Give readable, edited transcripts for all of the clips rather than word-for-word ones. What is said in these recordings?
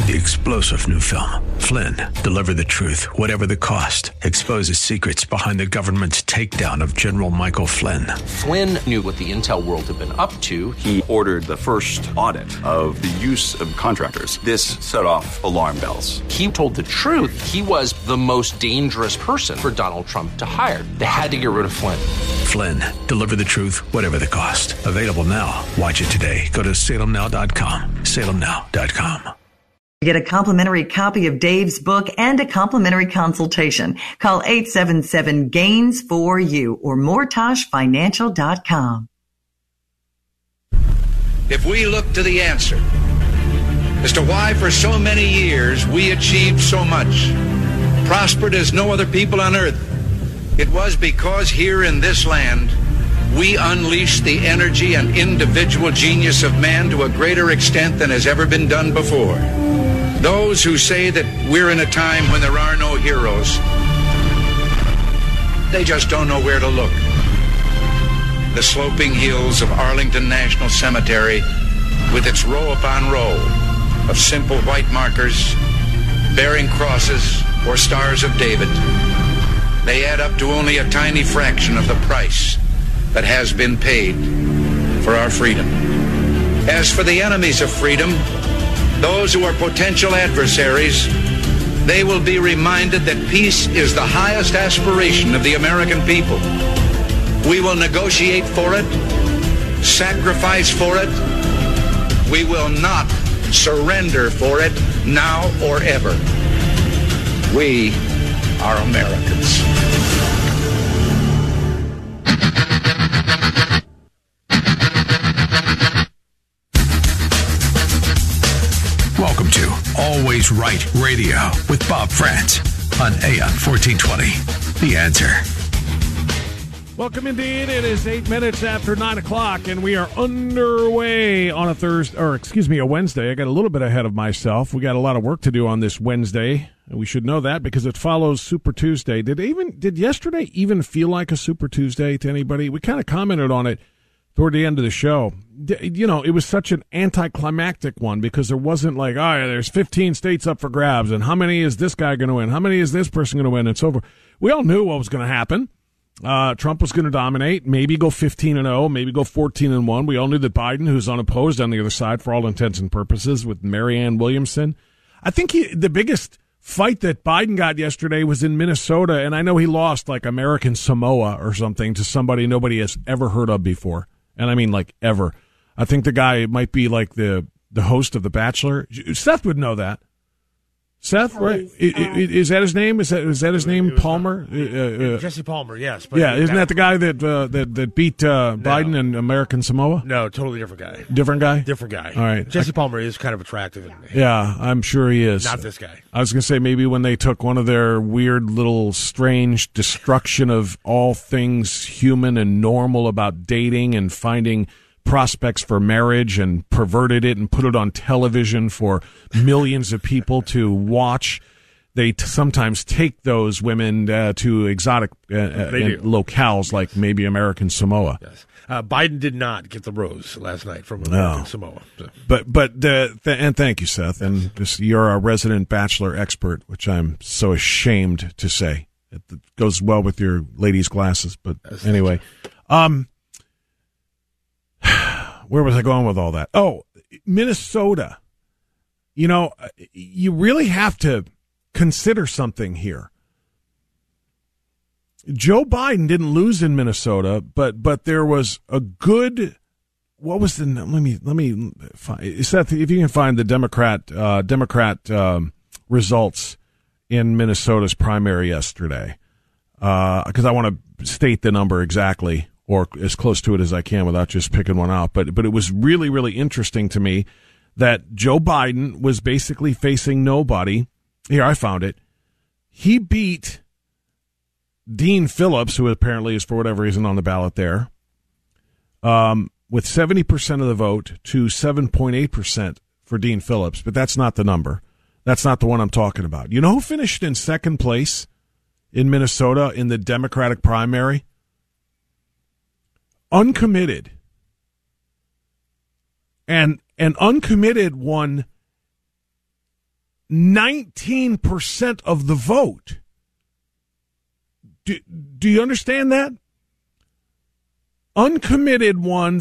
The explosive new film, Flynn, deliver the truth, whatever the cost, exposes secrets behind the government's takedown of General Michael Flynn. Flynn knew what the intel world had been up to. He ordered the first audit of the use of contractors. This set off alarm bells. He told the truth. He was the most dangerous person for Donald Trump to hire. They had to get rid of Flynn. Flynn, deliver the truth, whatever the cost. Available now. Watch it today. Go to salemnow.com. salemnow.com. Get a complimentary copy of Dave's book and a complimentary consultation. Call 877-GAINS-4U or mortashfinancial.com. If we look to the answer as to why for so many years we achieved so much, prospered as no other people on earth, it was because here in this land we unleashed the energy and individual genius of man to a greater extent than has ever been done before. Those who say that we're in a time when there are no heroes, they just don't know where to look. The sloping hills of Arlington National Cemetery, with its row upon row of simple white markers bearing crosses or stars of David, they add up to only a tiny fraction of the price that has been paid for our freedom. As for the enemies of freedom, those who are potential adversaries, they will be reminded that peace is the highest aspiration of the American people. We will negotiate for it, sacrifice for it. We will not surrender for it now or ever. We are Americans. Welcome to Always Right Radio with Bob Frantz on AM 1420. The Answer. Welcome indeed. It is 8 minutes after 9 o'clock, and we are underway on a Wednesday. I got a little bit ahead of myself. We got a lot of work to do on this Wednesday, and we should know that because it follows Super Tuesday. Did yesterday even feel like a Super Tuesday to anybody? We kind of commented on it toward the end of the show. You know, it was such an anticlimactic one because there wasn't like, there's 15 states up for grabs, and how many is this guy going to win? How many is this person going to win? And so forth. We all knew what was going to happen. Trump was going to dominate, maybe go 15-0, maybe go 14-1. We all knew that Biden, who's unopposed on the other side for all intents and purposes with Marianne Williamson. I think the biggest fight that Biden got yesterday was in Minnesota, and I know he lost like American Samoa or something to somebody nobody has ever heard of before. And I mean like ever. I think the guy might be like the host of The Bachelor. Seth would know that. Seth, right? Is that his name? Is that his name? Palmer? Jesse Palmer, yes. But isn't that the guy that beat Biden in American Samoa? No, totally different guy. Different guy? Different guy. All right. Jesse Palmer is kind of attractive. Yeah, I'm sure he is. Not this guy. I was going to say maybe when they took one of their weird little strange destruction of all things human and normal about dating and finding prospects for marriage and perverted it and put it on television for millions of people to watch. They sometimes take those women to exotic locales like maybe American Samoa. Yes. Biden did not get the rose last night from American Samoa. So. And thank you, Seth. And you're a resident Bachelor expert, which I'm so ashamed to say. It goes well with your ladies' glasses. But anyway, where was I going with all that? Oh, Minnesota. You know, you really have to consider something here. Joe Biden didn't lose in Minnesota, but there was a good. What was the? Let me find. Seth, if you can find the Democrat results in Minnesota's primary yesterday, because I want to state the number exactly, or as close to it as I can without just picking one out. But it was really, really interesting to me that Joe Biden was basically facing nobody. Here, I found it. He beat Dean Phillips, who apparently is for whatever reason on the ballot there, with 70% of the vote to 7.8% for Dean Phillips. But that's not the number. That's not the one I'm talking about. You know who finished in second place in Minnesota in the Democratic primary? Uncommitted. And Uncommitted won 19% of the vote. Do you understand that? Uncommitted won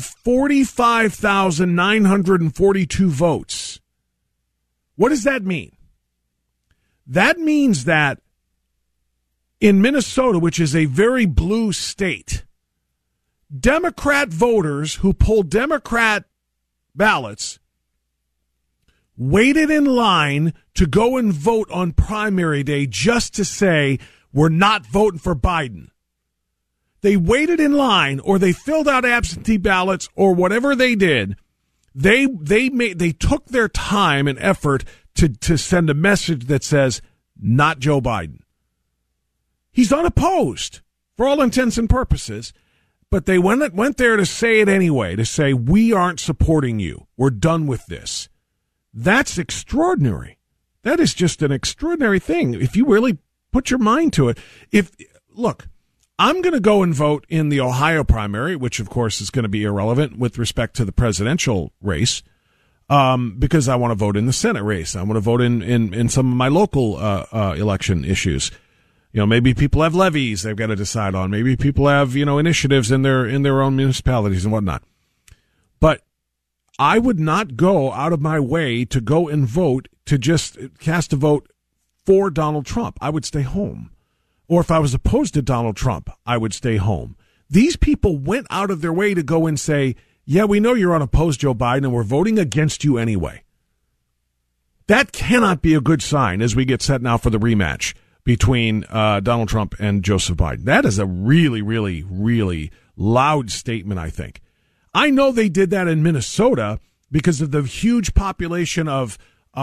45,942 votes. What does that mean? That means that in Minnesota, which is a very blue state, Democrat voters who pulled Democrat ballots waited in line to go and vote on primary day just to say, we're not voting for Biden. They waited in line, or they filled out absentee ballots, or whatever they did. They took their time and effort to send a message that says, not Joe Biden. He's unopposed for all intents and purposes, but they went there to say it anyway, to say, we aren't supporting you. We're done with this. That's extraordinary. That is just an extraordinary thing. If you really put your mind to it. Look, I'm going to go and vote in the Ohio primary, which of course is going to be irrelevant with respect to the presidential race, because I want to vote in the Senate race. I want to vote in some of my local election issues. You know, maybe people have levies they've got to decide on. Maybe people have, initiatives in their own municipalities and whatnot. But I would not go out of my way to go and vote, to just cast a vote for Donald Trump. I would stay home. Or if I was opposed to Donald Trump, I would stay home. These people went out of their way to go and say, yeah, we know you're unopposed, Joe Biden, and we're voting against you anyway. That cannot be a good sign as we get set now for the rematch between Donald Trump and Joseph Biden. That is a really, really, really loud statement, I think. I know they did that in Minnesota because of the huge population of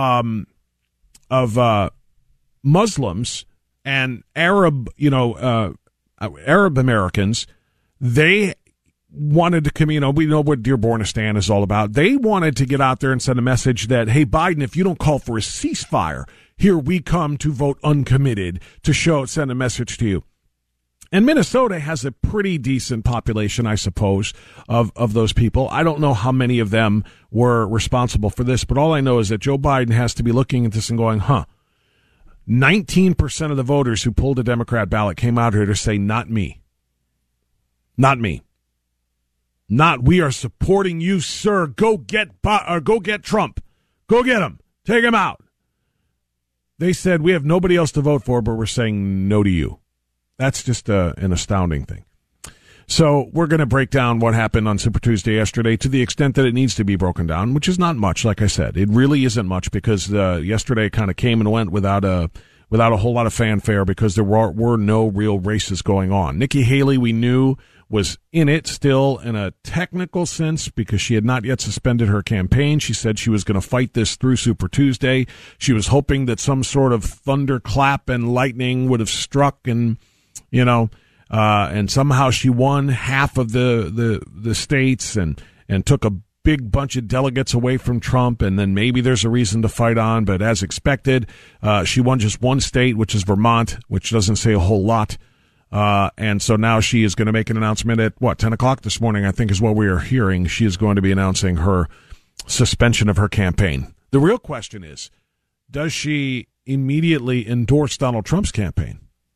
Muslims and Arab Americans. They wanted to come, we know what Dearbornistan is all about. They wanted to get out there and send a message that, hey, Biden, if you don't call for a ceasefire, here we come to vote uncommitted to send a message to you. And Minnesota has a pretty decent population, I suppose, of those people. I don't know how many of them were responsible for this, but all I know is that Joe Biden has to be looking at this and going, 19% of the voters who pulled a Democrat ballot came out here to say, not me. Not me. Not, we are supporting you, sir. Go get Trump. Go get him. Take him out. They said, we have nobody else to vote for, but we're saying no to you. That's just an astounding thing. So we're going to break down what happened on Super Tuesday yesterday to the extent that it needs to be broken down, which is not much, like I said. It really isn't much because yesterday kind of came and went without a whole lot of fanfare because there were no real races going on. Nikki Haley, we knew, was in it still in a technical sense because she had not yet suspended her campaign. She said she was going to fight this through Super Tuesday. She was hoping that some sort of thunderclap and lightning would have struck and somehow she won half of the states and took a big bunch of delegates away from Trump, and then maybe there's a reason to fight on, but as expected, she won just one state, which is Vermont, which doesn't say a whole lot. And so now she is going to make an announcement at 10 o'clock this morning, I think is what we are hearing. She is going to be announcing her suspension of her campaign. The real question is, does she immediately endorse Donald Trump's campaign?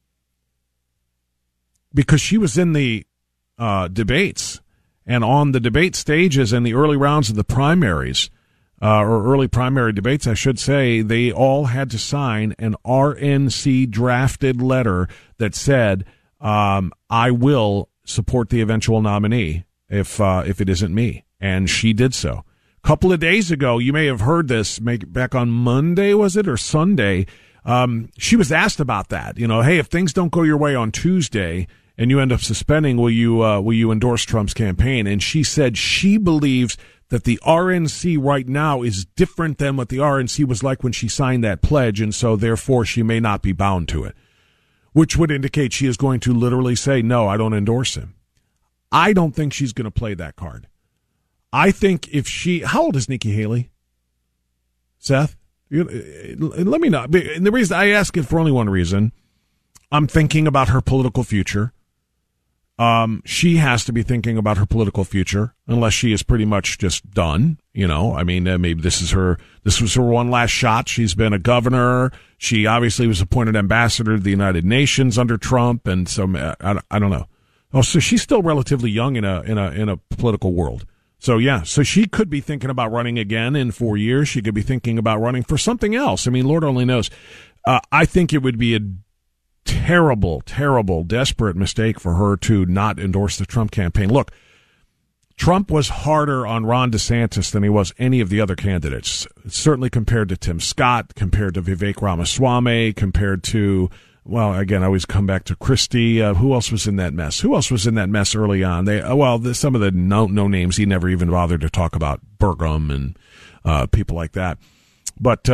Because she was in the debates and on the debate stages in the early rounds of the primaries, or early primary debates, I should say, they all had to sign an RNC drafted letter that said, I will support the eventual nominee if it isn't me. And she did so. A couple of days ago, you may have heard this, back on Monday, was it, or Sunday? She was asked about that. Hey, if things don't go your way on Tuesday and you end up suspending, will you endorse Trump's campaign? And she said she believes that the RNC right now is different than what the RNC was like when she signed that pledge, and so therefore she may not be bound to it, which would indicate she is going to literally say, no, I don't endorse him. I don't think she's going to play that card. I think how old is Nikki Haley? Seth? Let me know. And the reason I ask it for only one reason, I'm thinking about her political future. She has to be thinking about her political future, unless she is pretty much just done. I mean, maybe this was her one last shot. She's been a governor. She obviously was appointed ambassador to the United Nations under Trump, and so I don't know. Oh, so she's still relatively young in a political world. So yeah, so she could be thinking about running again in 4 years. She could be thinking about running for something else. I mean, Lord only knows. I think it would be a terrible, terrible, desperate mistake for her to not endorse the Trump campaign. Look, Trump was harder on Ron DeSantis than he was any of the other candidates, certainly compared to Tim Scott, compared to Vivek Ramaswamy, compared to, well, again, I always come back to Christie. Who else was in that mess? Who else was in that mess early on? Some of the no names he never even bothered to talk about, Burgum and people like that. But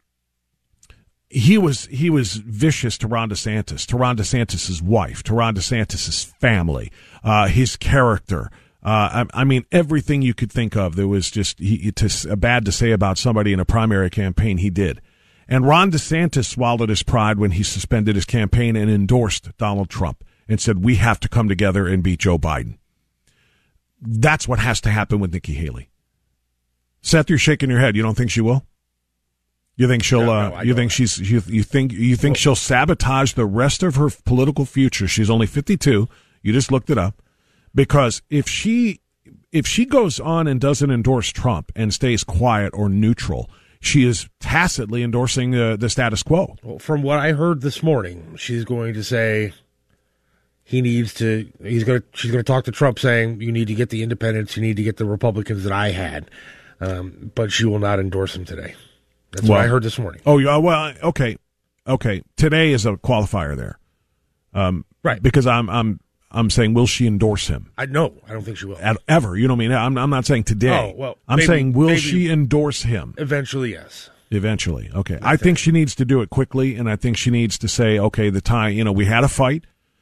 he was vicious to Ron DeSantis' wife, to Ron DeSantis' family, his character. I mean, everything you could think of. There was just bad to say about somebody in a primary campaign. He did. And Ron DeSantis swallowed his pride when he suspended his campaign and endorsed Donald Trump and said, we have to come together and beat Joe Biden. That's what has to happen with Nikki Haley. Seth, you're shaking your head. You don't think she will? You think she'll? You think she'll sabotage the rest of her political future? She's only 52. You just looked it up. Because if she goes on and doesn't endorse Trump and stays quiet or neutral, she is tacitly endorsing the status quo. Well, from what I heard this morning, she's going to say she's going to talk to Trump saying, you need to get the independents, you need to get the Republicans that I had, but she will not endorse him today. That's what I heard this morning. Oh, yeah. Well, okay. Today is a qualifier there, right? Because I'm saying, will she endorse him? No, I don't think she will. Ever. You know what I mean? I'm not saying today. Oh, well, I'm saying, will she endorse him? Eventually, yes. Eventually. Okay. I think she needs to do it quickly, and I think she needs to say, okay, the time, we had a fight.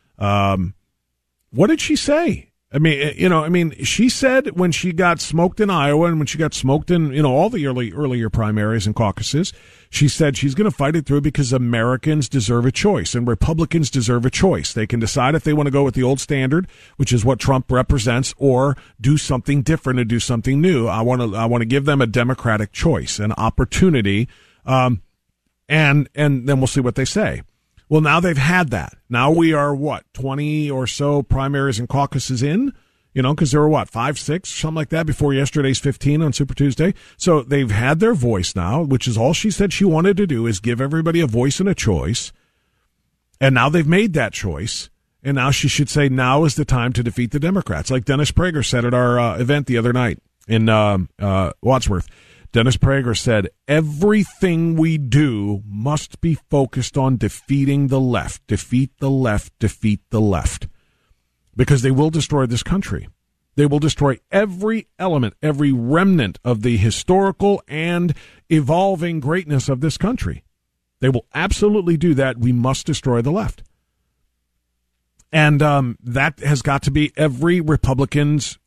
What did she say? I mean, she said when she got smoked in Iowa and when she got smoked in, all the earlier primaries and caucuses, she said she's going to fight it through because Americans deserve a choice and Republicans deserve a choice. They can decide if they want to go with the old standard, which is what Trump represents, or do something different and do something new. I want to give them a democratic choice, an opportunity, and then we'll see what they say. Well, now they've had that. Now we are, 20 or so primaries and caucuses in? Because there were, 5, 6, something like that before yesterday's 15 on Super Tuesday. So they've had their voice now, which is all she said she wanted to do, is give everybody a voice and a choice. And now they've made that choice. And now she should say, now is the time to defeat the Democrats. Like Dennis Prager said at our event the other night in Wadsworth. Dennis Prager said, everything we do must be focused on defeating the left. Defeat the left. Defeat the left. Because they will destroy this country. They will destroy every element, every remnant of the historical and evolving greatness of this country. They will absolutely do that. We must destroy the left. And that has got to be every Republican's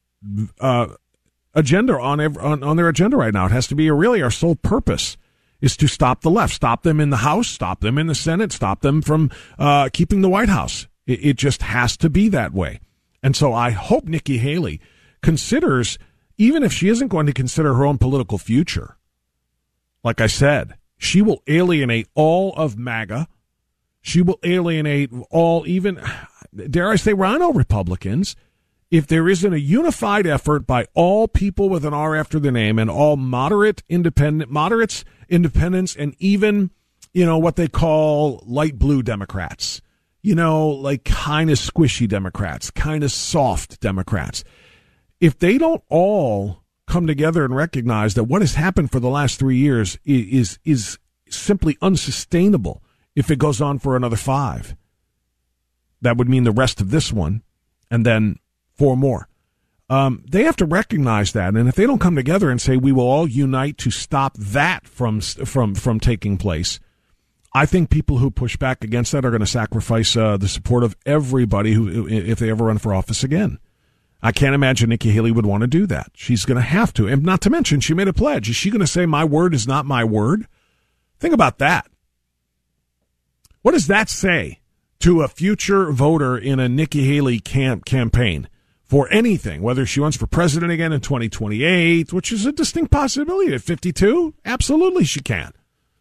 agenda on their agenda right now. It has to be really our sole purpose is to stop the left, stop them in the House, stop them in the Senate, stop them from keeping the White House. It just has to be that way. And so I hope Nikki Haley considers, even if she isn't going to consider her own political future, like I said, she will alienate all of MAGA. She will alienate all, even, dare I say, Rhino Republicans. If there isn't a unified effort by all people with an R after their name and all moderates, independents, and even, what they call light blue Democrats, like kind of squishy Democrats, kind of soft Democrats. If they don't all come together and recognize that what has happened for the last 3 years is simply unsustainable if it goes on for another 5, that would mean the rest of this one, and then 4 more. They have to recognize that, and if they don't come together and say we will all unite to stop that from taking place, I think people who push back against that are going to sacrifice the support of everybody who, if they ever run for office again. I can't imagine Nikki Haley would want to do that. She's going to have to, and not to mention she made a pledge. Is she going to say my word is not my word? Think about that. What does that say to a future voter in a Nikki Haley campaign for anything, whether she runs for president again in 2028, which is a distinct possibility at 52, absolutely she can.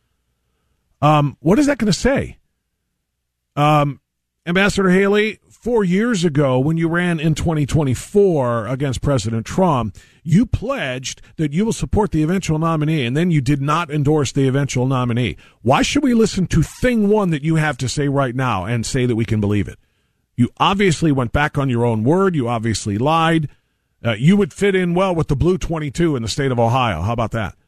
What is that going to say? Ambassador Haley, 4 years ago when you ran in 2024 against President Trump, you pledged that you will support the eventual nominee, and then you did not endorse the eventual nominee. Why should we listen to thing one that you have to say right now and say that we can believe it? You obviously went back on your own word. You obviously lied. You would fit in well with the Blue 22 in the state of Ohio. How about that?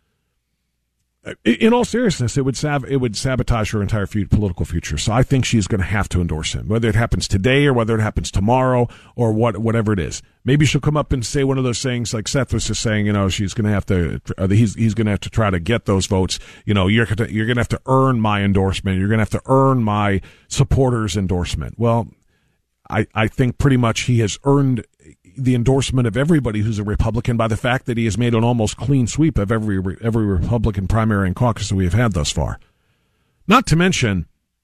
In all seriousness, it would sabotage her entire political future. So I think she's going to have to endorse him, whether it happens today or whether it happens tomorrow or whatever it is. Maybe she'll come up and say one of those things like Seth was just saying. She's going to have to. He's going to have to try to get those votes. You're going to have to earn my endorsement. You're going to have to earn my supporters' endorsement. Well, I think pretty much he has earned the endorsement of everybody who's a Republican by the fact that he has made an almost clean sweep of every Republican primary and caucus that we have had thus far. Not to mention,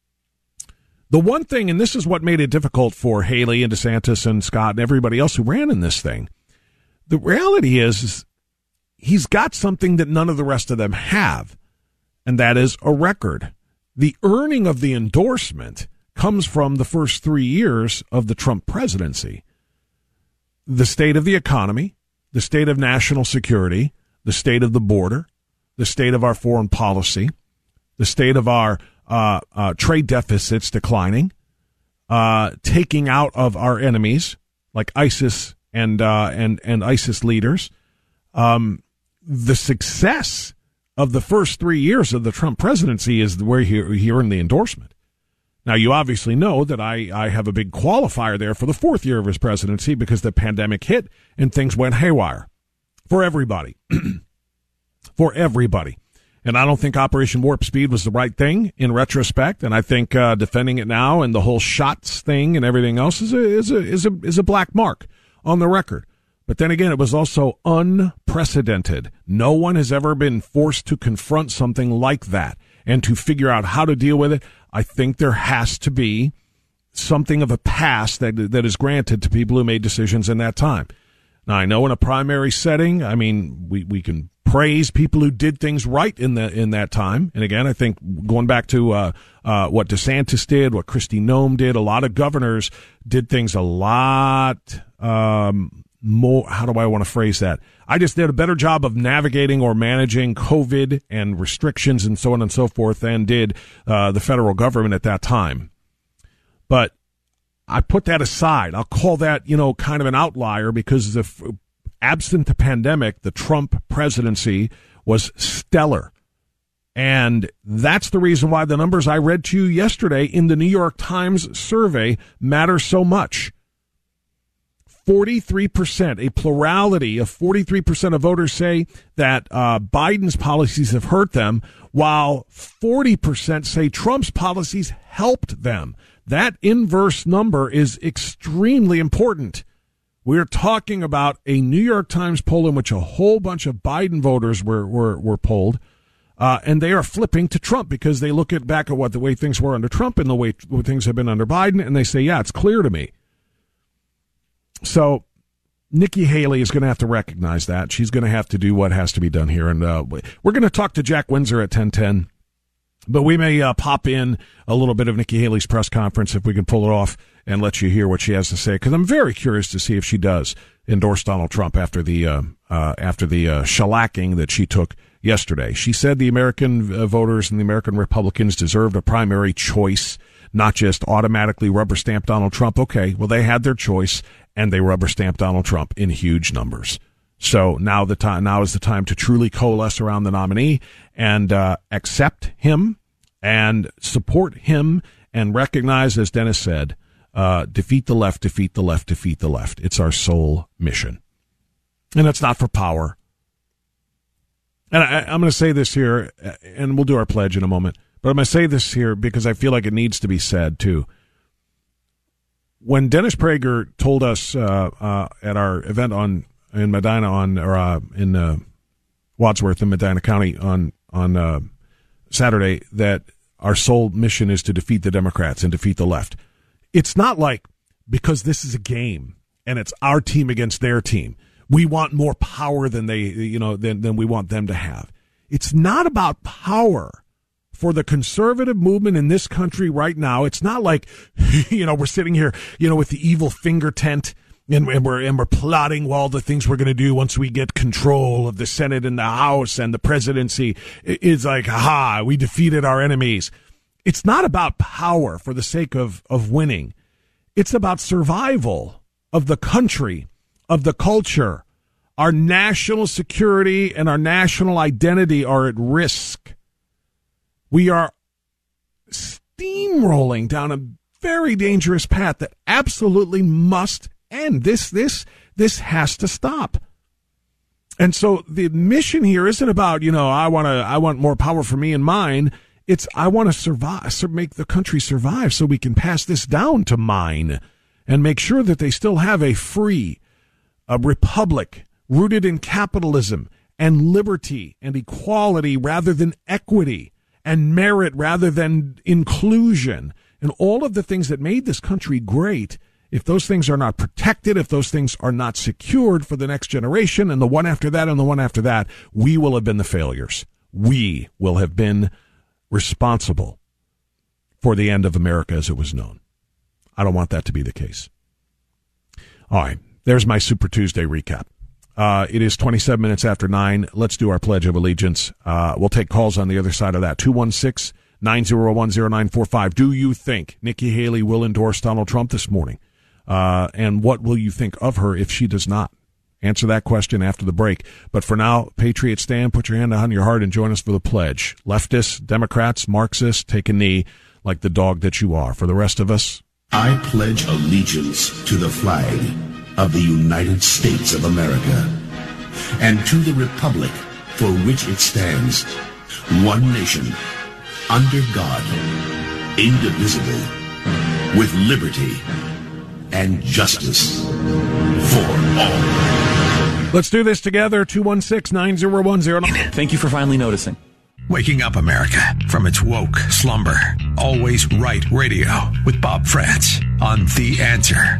the one thing, and this is what made it difficult for Haley and DeSantis and Scott and everybody else who ran in this thing, the reality is he's got something that none of the rest of them have, and that is a record. The earning of the endorsement comes from the first 3 years of the Trump presidency. The state of the economy, the state of national security, the state of the border, the state of our foreign policy, the state of our trade deficits declining, taking out of our enemies like ISIS and ISIS leaders, the success of the first 3 years of the Trump presidency is where he earned the endorsement. Now, you obviously know that I have a big qualifier there for the fourth year of his presidency because the pandemic hit and things went haywire for everybody. For everybody. And I don't think Operation Warp Speed was the right thing in retrospect. And I think defending it now and the whole shots thing and everything else is a black mark on the record. But then again, it was also unprecedented. No one has ever been forced to confront something like that and to figure out how to deal with it. I think there has to be something of a pass that is granted to people who made decisions in that time. Now, I know in a primary setting, I mean, we can praise people who did things right in that time. And again, I think going back to what DeSantis did, what Kristi Noem did, a lot of governors did things a lot more. How do I want to phrase that? I just did a better job of navigating or managing COVID and restrictions and so on and so forth than did the federal government at that time. But I put that aside. I'll call that, kind of an outlier because absent the pandemic, the Trump presidency was stellar. And that's the reason why the numbers I read to you yesterday in the New York Times survey matter so much. 43%, a plurality of 43% of voters say that Biden's policies have hurt them, while 40% say Trump's policies helped them. That inverse number is extremely important. We're talking about a New York Times poll in which a whole bunch of Biden voters were polled, and they are flipping to Trump because they look back at the way things were under Trump and the way things have been under Biden, and they say, yeah, it's clear to me. So Nikki Haley is going to have to recognize that. She's going to have to do what has to be done here. And we're going to talk to Jack Windsor at 10:10. But we may pop in a little bit of Nikki Haley's press conference if we can pull it off and let you hear what she has to say. Because I'm very curious to see if she does endorse Donald Trump after the shellacking that she took yesterday. She said the American voters and the American Republicans deserved a primary choice, not just automatically rubber stamp Donald Trump. Okay, well, they had their choice, and they rubber stamped Donald Trump in huge numbers. So now is the time to truly coalesce around the nominee and accept him and support him and recognize, as Dennis said, defeat the left, defeat the left, defeat the left. It's our sole mission. And it's not for power. And I'm going to say this here, and we'll do our pledge in a moment, but I'm going to say this here because I feel like it needs to be said, too. When Dennis Prager told us at our event in Medina in Wadsworth in Medina County on Saturday that our sole mission is to defeat the Democrats and defeat the left, It's not like because this is a game and it's our team against their team, we want more power than than we want them to have. It's not about power. For the conservative movement in this country right now, it's not like, we're sitting here, with the evil finger tent and we're plotting all the things we're going to do once we get control of the Senate and the House and the presidency. It's like, aha, we defeated our enemies. It's not about power for the sake of winning. It's about survival of the country, of the culture. Our national security and our national identity are at risk. We are steamrolling down a very dangerous path that absolutely must end. This has to stop. And so the mission here isn't about, I want more power for me and mine. It's I want to survive, make the country survive so we can pass this down to mine and make sure that they still have a republic rooted in capitalism and liberty and equality rather than equity. And merit rather than inclusion, and all of the things that made this country great, if those things are not protected, if those things are not secured for the next generation and the one after that and the one after that, we will have been the failures. We will have been responsible for the end of America as it was known. I don't want that to be the case. All right, there's my Super Tuesday recap. It is 27 minutes after 9. Let's do our Pledge of Allegiance. We'll take calls on the other side of that. 216-901-0945. Do you think Nikki Haley will endorse Donald Trump this morning? And what will you think of her if she does not? Answer that question after the break. But for now, Patriots stand, put your hand on your heart, and join us for the pledge. Leftists, Democrats, Marxists, take a knee like the dog that you are. For the rest of us, I pledge allegiance to the flag of the United States of America, and to the republic for which it stands, one nation, under God, indivisible, with liberty and justice for all. Let's do this together. 216-901-09. Thank you for finally noticing. Waking up America from its woke slumber. Always Right Radio with Bob France on The Answer.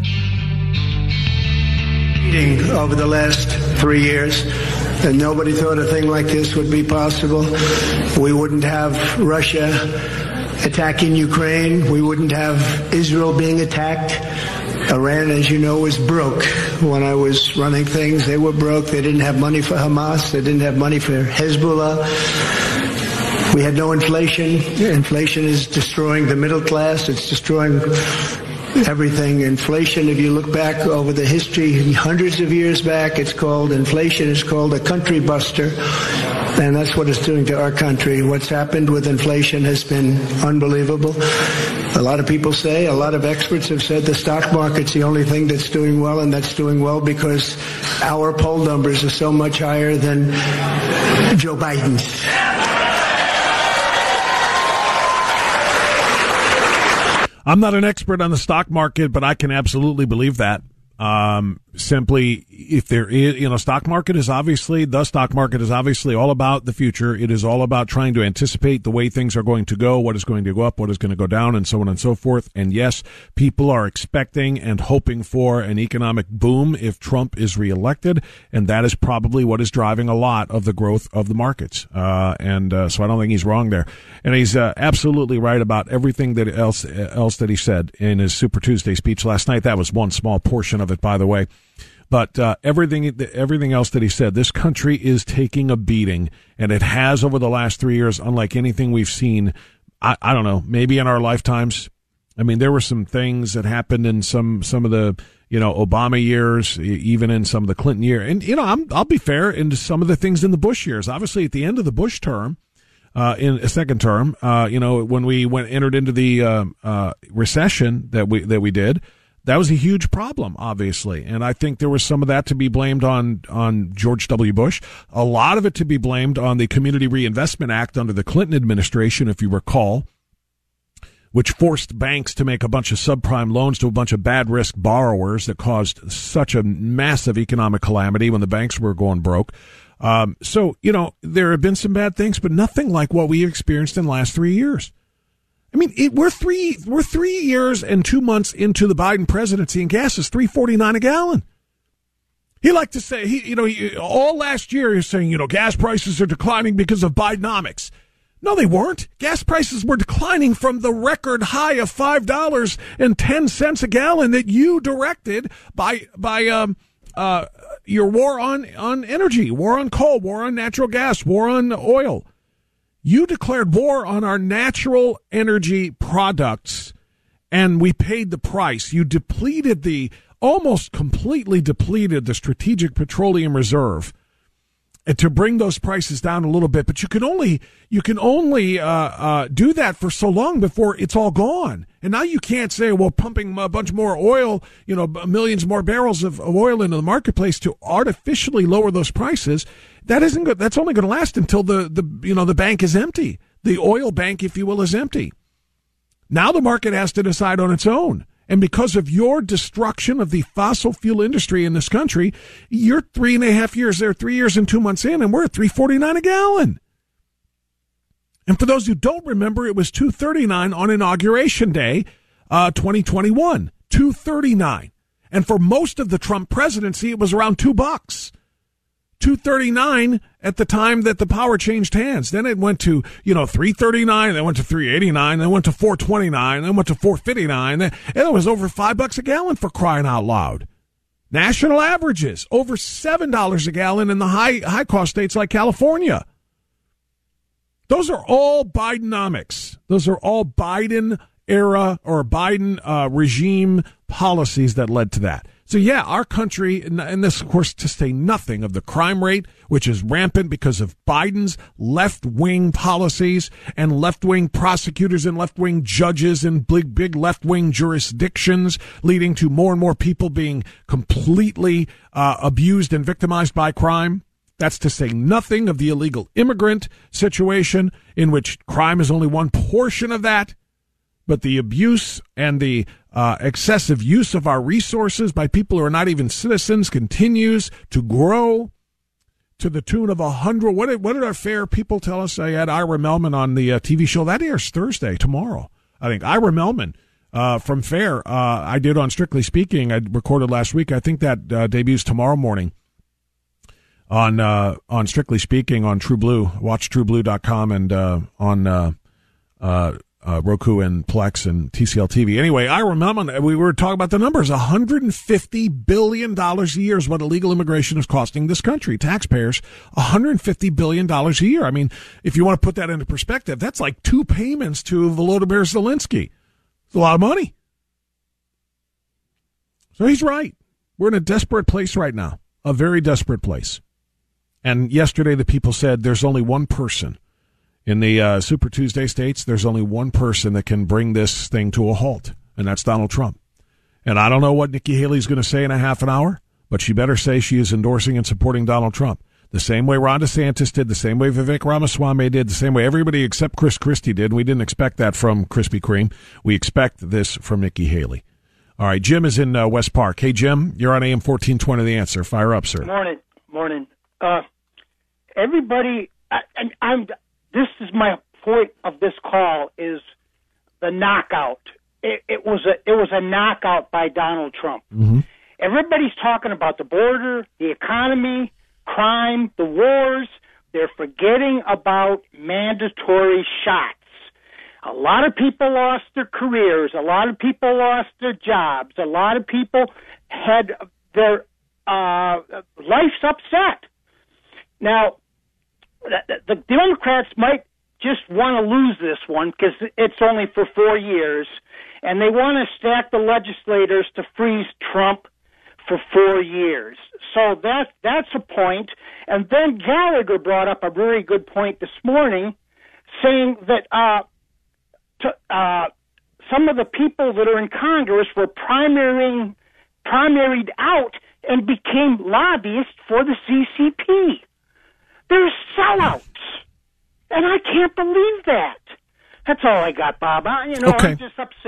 Over the last 3 years, and nobody thought a thing like this would be possible. We wouldn't have Russia attacking Ukraine. We wouldn't have Israel being attacked. Iran, as you know, was broke. When I was running things, they were broke. They didn't have money for Hamas. They didn't have money for Hezbollah. We had no inflation. Inflation is destroying the middle class. It's destroying everything. Inflation, if you look back over the history, hundreds of years back, inflation is called a country buster. And that's what it's doing to our country. What's happened with inflation has been unbelievable. A lot of people say, a lot of experts have said the stock market's the only thing that's doing well, and that's doing well because our poll numbers are so much higher than Joe Biden's. I'm not an expert on the stock market, but I can absolutely believe that. Simply, if there is, the stock market is obviously all about the future. It is all about trying to anticipate the way things are going to go, what is going to go up, what is going to go down, and so on and so forth. And yes, people are expecting and hoping for an economic boom if Trump is reelected, and that is probably what is driving a lot of the growth of the markets. So I don't think he's wrong there. And he's absolutely right about everything that else that he said in his Super Tuesday speech last night. That was one small portion of it, by the way. But everything else that he said, this country is taking a beating, and it has over the last 3 years, unlike anything we've seen. I don't know, maybe in our lifetimes. I mean, there were some things that happened in some of the Obama years, even in some of the Clinton years, and I'll be fair, into some of the things in the Bush years. Obviously, at the end of the Bush term, in a second term, when we entered into the recession that we did. That was a huge problem, obviously, and I think there was some of that to be blamed on George W. Bush. A lot of it to be blamed on the Community Reinvestment Act under the Clinton administration, if you recall, which forced banks to make a bunch of subprime loans to a bunch of bad risk borrowers that caused such a massive economic calamity when the banks were going broke. So, there have been some bad things, but nothing like what we experienced in the last 3 years. I mean, we're 3 years and 2 months into the Biden presidency, and gas is $3.49 a gallon. He liked to say, all last year he was saying, gas prices are declining because of Bidenomics. No, they weren't. Gas prices were declining from the record high of $5.10 a gallon that you directed by your war on energy, war on coal, war on natural gas, war on oil. You declared war on our natural energy products, and we paid the price. You almost completely depleted the Strategic Petroleum Reserve to bring those prices down a little bit. But you can only do that for so long before it's all gone. And now you can't say, well, pumping a bunch more oil, millions more barrels of oil into the marketplace to artificially lower those prices. That isn't good. That's only going to last until the bank is empty. The oil bank, if you will, is empty. Now the market has to decide on its own. And because of your destruction of the fossil fuel industry in this country, you're 3.5 years there, 3 years and 2 months in, and we're at $3.49 a gallon. And for those who don't remember, it was $2.39 on Inauguration Day, 2021. $2.39. And for most of the Trump presidency, it was around $2. $2.39 at the time that the power changed hands. Then it went to, $3.39, then went to $3.89, then went to $4.29, then went to $4.59, and it was over $5 a gallon, for crying out loud. National averages, over $7 a gallon in the high cost states like California. Those are all Bidenomics. Those are all Biden era or Biden regime policies that led to that. So, yeah, our country, and this, of course, to say nothing of the crime rate, which is rampant because of Biden's left-wing policies and left-wing prosecutors and left-wing judges and big left-wing jurisdictions, leading to more and more people being completely abused and victimized by crime. That's to say nothing of the illegal immigrant situation, in which crime is only one portion of that. But the abuse and the excessive use of our resources by people who are not even citizens continues to grow to the tune of 100. What did our fair people tell us? I had Ira Melman on the TV show. That airs Thursday, tomorrow. I think Ira Melman from Fair, I did on Strictly Speaking. I recorded last week. I think that debuts tomorrow morning on Strictly Speaking on True Blue. Watch TrueBlue.com and on Roku and Plex and TCL TV. Anyway, I remember we were talking about the numbers. $150 billion a year is what illegal immigration is costing this country. Taxpayers, $150 billion a year. I mean, if you want to put that into perspective, that's like 2 payments to Volodymyr Zelensky. It's a lot of money. So he's right. We're in a desperate place right now, a very desperate place. And yesterday the people said there's only one person. In the Super Tuesday states, there's only one person that can bring this thing to a halt, and that's Donald Trump. And I don't know what Nikki Haley's going to say in a half an hour, but she better say she is endorsing and supporting Donald Trump. The same way Ron DeSantis did, the same way Vivek Ramaswamy did, the same way everybody except Chris Christie did. We didn't expect that from Krispy Kreme. We expect this from Nikki Haley. All right, Jim is in West Park. Hey, Jim, you're on AM 1420 The Answer. Fire up, sir. Morning. Everybody, this is my point of this call, is the knockout. It was a knockout by Donald Trump. Mm-hmm. Everybody's talking about the border, the economy, crime, the wars. They're forgetting about mandatory shots. A lot of people lost their careers. A lot of people lost their jobs. A lot of people had their life's upset. Now, the Democrats might just want to lose this one because it's only for 4 years, and they want to stack the legislators to freeze Trump for 4 years. So that's a point. And then Gallagher brought up a very good point this morning, saying that some of the people that are in Congress were primaried out and became lobbyists for the CCP. They're sellouts. And I can't believe that. That's all I got, Bob. Okay. I'm just upset.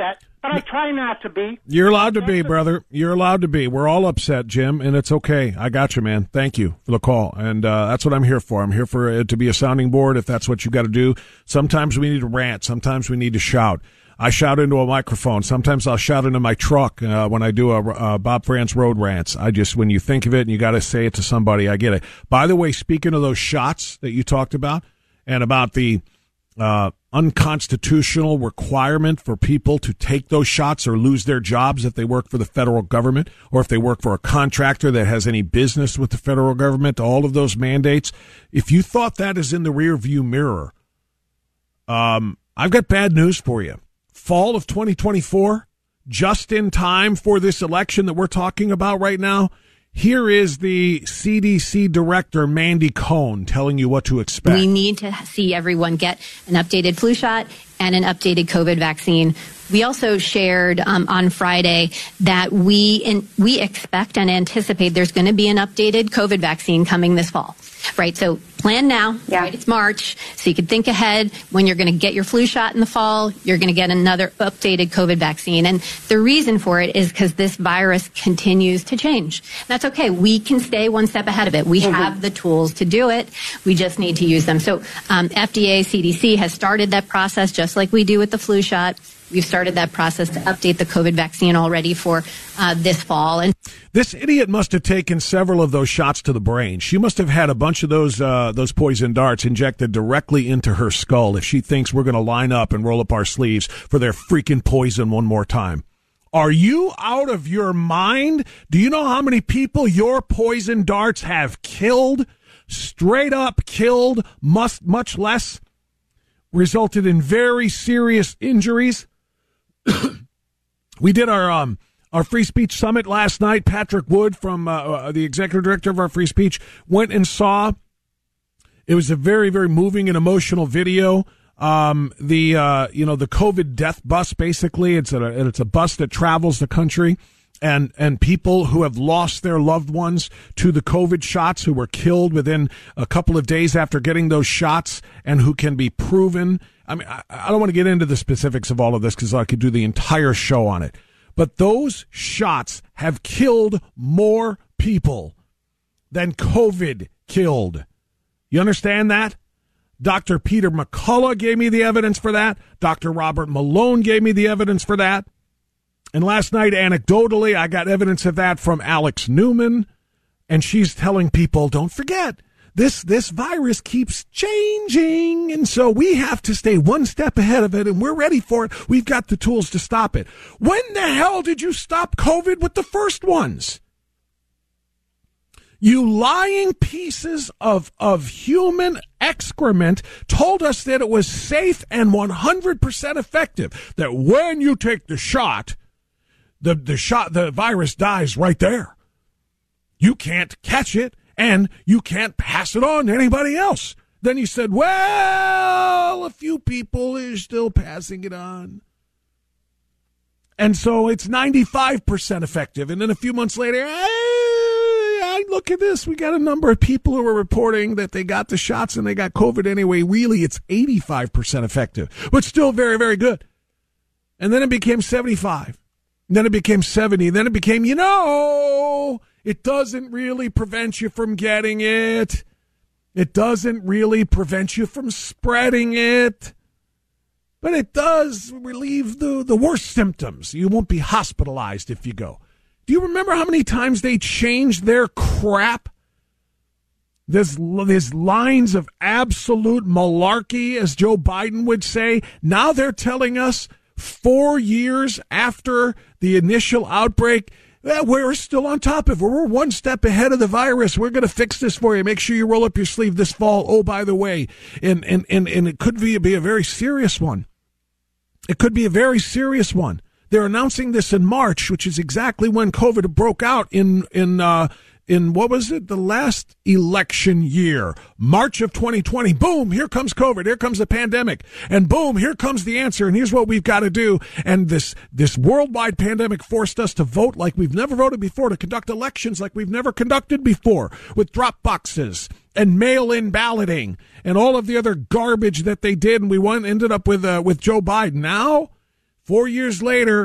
But I try not to be. You're allowed to be, brother. You're allowed to be. We're all upset, Jim, and it's okay. I got you, man. Thank you for the call. And that's what I'm here for. I'm here for it to be a sounding board if that's what you got to do. Sometimes we need to rant. Sometimes we need to shout. I shout into a microphone. Sometimes I'll shout into my truck when I do a Bob Frantz Road Rants. When you think of it and you got to say it to somebody, I get it. By the way, speaking of those shots that you talked about and about the unconstitutional requirement for people to take those shots or lose their jobs if they work for the federal government or if they work for a contractor that has any business with the federal government, all of those mandates. If you thought that is in the rear view mirror, I've got bad news for you. Fall of 2024, just in time for this election that we're talking about right now, here is the CDC director, Mandy Cohen, telling you what to expect. We need to see everyone get an updated flu shot and an updated COVID vaccine. We also shared on Friday that we expect and anticipate there's going to be an updated COVID vaccine coming this fall. Right, so plan now. Yeah. Right, it's March, so you can think ahead. When you're going to get your flu shot in the fall, you're going to get another updated COVID vaccine. And the reason for it is because this virus continues to change. That's okay. We can stay one step ahead of it. We have the tools to do it. We just need to use them. So FDA, CDC has started that process just like we do with the flu shot. We've started that process to update the COVID vaccine already for this fall. And this idiot must have taken several of those shots to the brain. She must have had a bunch of those poison darts injected directly into her skull if she thinks we're going to line up and roll up our sleeves for their freaking poison one more time. Are you out of your mind? Do you know how many people your poison darts have killed? Straight up killed, much less resulted in very serious injuries. We did our free speech summit last night. Patrick Wood, from the executive director of our free speech, went and saw. It was a very, very moving and emotional video. The COVID death bus, basically, it's a bus that travels the country, and people who have lost their loved ones to the COVID shots, who were killed within a couple of days after getting those shots, and who can be proven. I mean, I don't want to get into the specifics of all of this because I could do the entire show on it. But those shots have killed more people than COVID killed. You understand that? Dr. Peter McCullough gave me the evidence for that. Dr. Robert Malone gave me the evidence for that. And last night, anecdotally, I got evidence of that from Alex Newman. And she's telling people, don't forget, this virus keeps changing, and so we have to stay one step ahead of it, and we're ready for it. We've got the tools to stop it. When the hell did you stop COVID with the first ones? You lying pieces of human excrement told us that it was safe and 100% effective, that when you take the shot, the virus dies right there. You can't catch it, and you can't pass it on to anybody else. Then you said, well, a few people are still passing it on. And so it's 95% effective. And then a few months later, hey, look at this. We got a number of people who are reporting that they got the shots and they got COVID anyway. Really, it's 85% effective, but still very, very good. And then it became 75. And then it became 70. Then it became, it doesn't really prevent you from getting it. It doesn't really prevent you from spreading it. But it does relieve the worst symptoms. You won't be hospitalized if you go. Do you remember how many times they changed their crap? There's lines of absolute malarkey, as Joe Biden would say. Now they're telling us 4 years after the initial outbreak, we're still on top of it. We're one step ahead of the virus. We're going to fix this for you. Make sure you roll up your sleeve this fall. Oh, by the way, and it could be a very serious one. It could be a very serious one. They're announcing this in March, which is exactly when COVID broke out in what was it? The last election year, March of 2020. Boom, here comes COVID. Here comes the pandemic. And boom, here comes the answer. And here's what we've got to do. And this worldwide pandemic forced us to vote like we've never voted before, to conduct elections like we've never conducted before, with drop boxes and mail-in balloting and all of the other garbage that they did. And we ended up with Joe Biden. Now, 4 years later,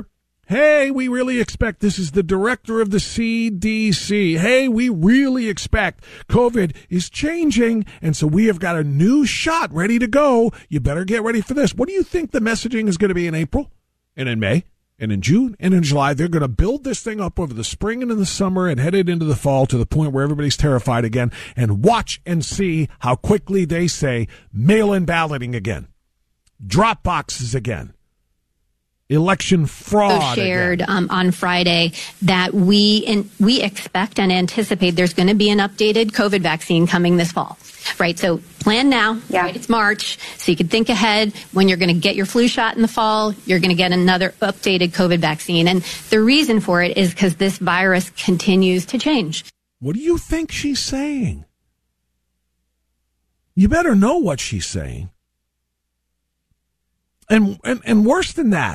Hey, we really expect, this is the director of the CDC. Hey, we really expect COVID is changing, and so we have got a new shot ready to go. You better get ready for this. What do you think the messaging is going to be in April and in May and in June and in July? They're going to build this thing up over the spring and in the summer and headed into the fall to the point where everybody's terrified again, and watch and see how quickly they say mail-in balloting again, drop boxes again, election fraud. Shared on Friday that we expect and anticipate there's going to be an updated COVID vaccine coming this fall, right? So plan now, right? It's March, so you can think ahead. When you're going to get your flu shot in the fall, you're going to get another updated COVID vaccine. And the reason for it is because this virus continues to change. What do you think she's saying? You better know what she's saying. And worse than that,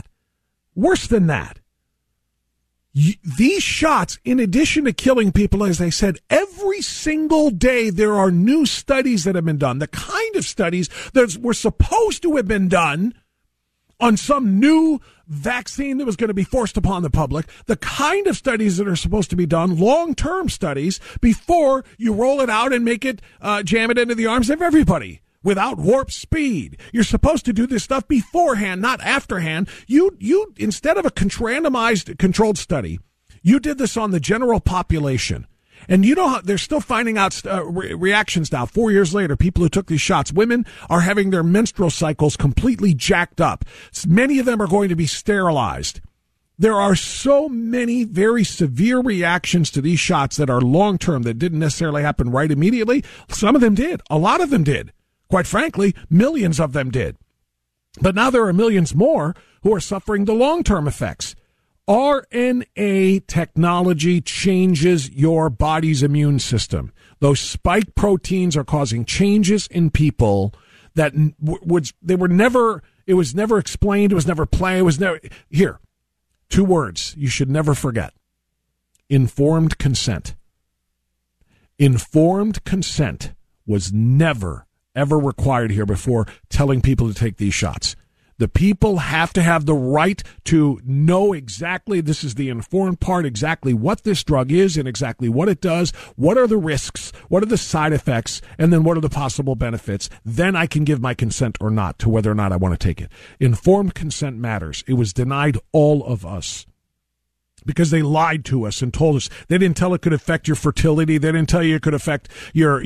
these shots, in addition to killing people, as I said, every single day there are new studies that have been done. The kind of studies that were supposed to have been done on some new vaccine that was going to be forced upon the public. The kind of studies that are supposed to be done, long-term studies, before you roll it out and make it, jam it into the arms of everybody. Without warp speed. You're supposed to do this stuff beforehand, not afterhand. You instead of a randomized controlled study, you did this on the general population. And you know how they're still finding out reactions now, 4 years later. People who took these shots, women are having their menstrual cycles completely jacked up. Many of them are going to be sterilized. There are so many very severe reactions to these shots that are long-term that didn't necessarily happen right immediately. Some of them did. A lot of them did. Quite frankly, millions of them did. But now there are millions more who are suffering the long-term effects. RNA technology changes your body's immune system. Those spike proteins are causing changes in people that it was never explained, it was never planned, it was never. Here, 2 words you should never forget. Informed consent. Informed consent was never ever required here before telling people to take these shots. The people have to have the right to know exactly, this is the informed part, exactly what this drug is and exactly what it does, what are the risks, what are the side effects, and then what are the possible benefits. Then I can give my consent or not to whether or not I want to take it. Informed consent matters. It was denied all of us, because they lied to us and told us. They didn't tell it could affect your fertility. They didn't tell you it could affect your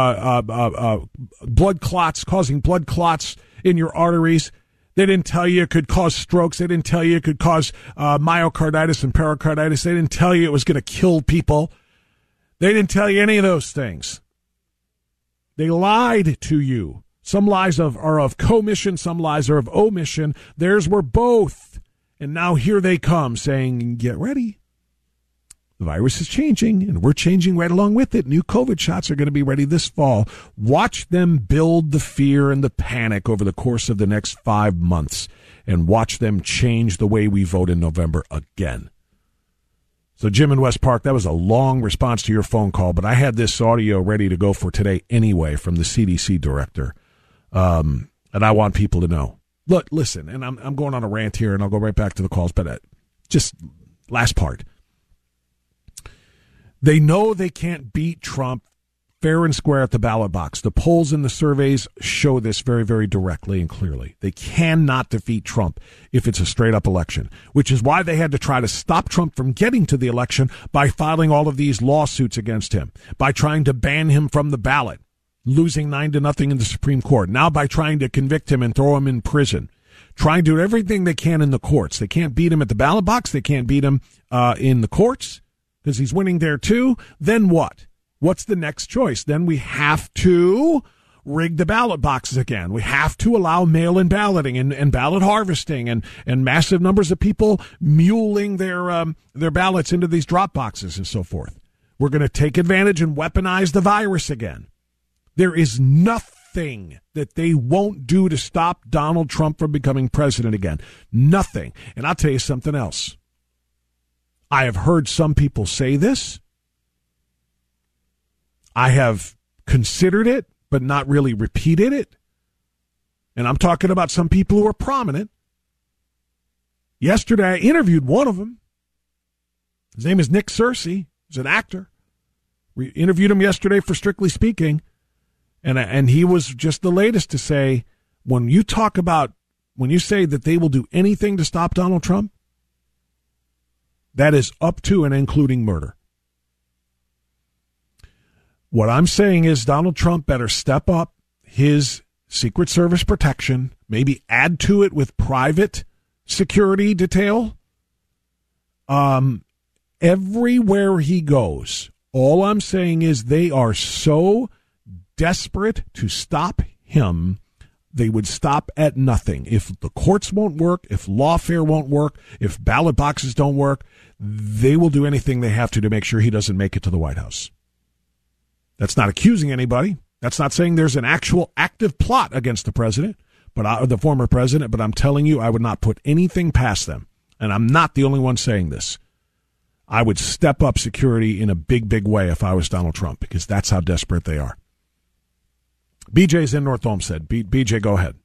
blood clots, causing blood clots in your arteries. They didn't tell you it could cause strokes. They didn't tell you it could cause myocarditis and pericarditis. They didn't tell you it was going to kill people. They didn't tell you any of those things. They lied to you. Some lies are of commission. Some lies are of omission. Theirs were both. And now here they come saying, get ready. The virus is changing, and we're changing right along with it. New COVID shots are going to be ready this fall. Watch them build the fear and the panic over the course of the next 5 months, and watch them change the way we vote in November again. So, Jim in West Park, that was a long response to your phone call, but I had this audio ready to go for today anyway from the CDC director, and I want people to know. Look, listen, and I'm going on a rant here, and I'll go right back to the calls, but just last part. They know they can't beat Trump fair and square at the ballot box. The polls and the surveys show this very, very directly and clearly. They cannot defeat Trump if it's a straight-up election, which is why they had to try to stop Trump from getting to the election by filing all of these lawsuits against him, by trying to ban him from the ballot, losing 9-0 in the Supreme Court, now by trying to convict him and throw him in prison, trying to do everything they can in the courts. They can't beat him at the ballot box. They can't beat him in the courts because he's winning there too. Then what? What's the next choice? Then we have to rig the ballot boxes again. We have to allow mail-in balloting and ballot harvesting and massive numbers of people muling their ballots into these drop boxes and so forth. We're going to take advantage and weaponize the virus again. There is nothing that they won't do to stop Donald Trump from becoming president again. Nothing. And I'll tell you something else. I have heard some people say this. I have considered it, but not really repeated it. And I'm talking about some people who are prominent. Yesterday, I interviewed one of them. His name is Nick Searcy. He's an actor. We interviewed him yesterday for Strictly Speaking, and he was just the latest to say, when you say that they will do anything to stop Donald Trump, that is up to and including murder. What I'm saying is Donald Trump better step up his Secret Service protection, maybe add to it with private security detail. Everywhere he goes, all I'm saying is they are so desperate to stop him, they would stop at nothing. If the courts won't work, if lawfare won't work, if ballot boxes don't work, they will do anything they have to make sure he doesn't make it to the White House. That's not accusing anybody. That's not saying there's an actual active plot against the president, or the former president, but I'm telling you, I would not put anything past them. And I'm not the only one saying this. I would step up security in a big, big way if I was Donald Trump, because that's how desperate they are. BJ's in North Olmsted. BJ, go ahead.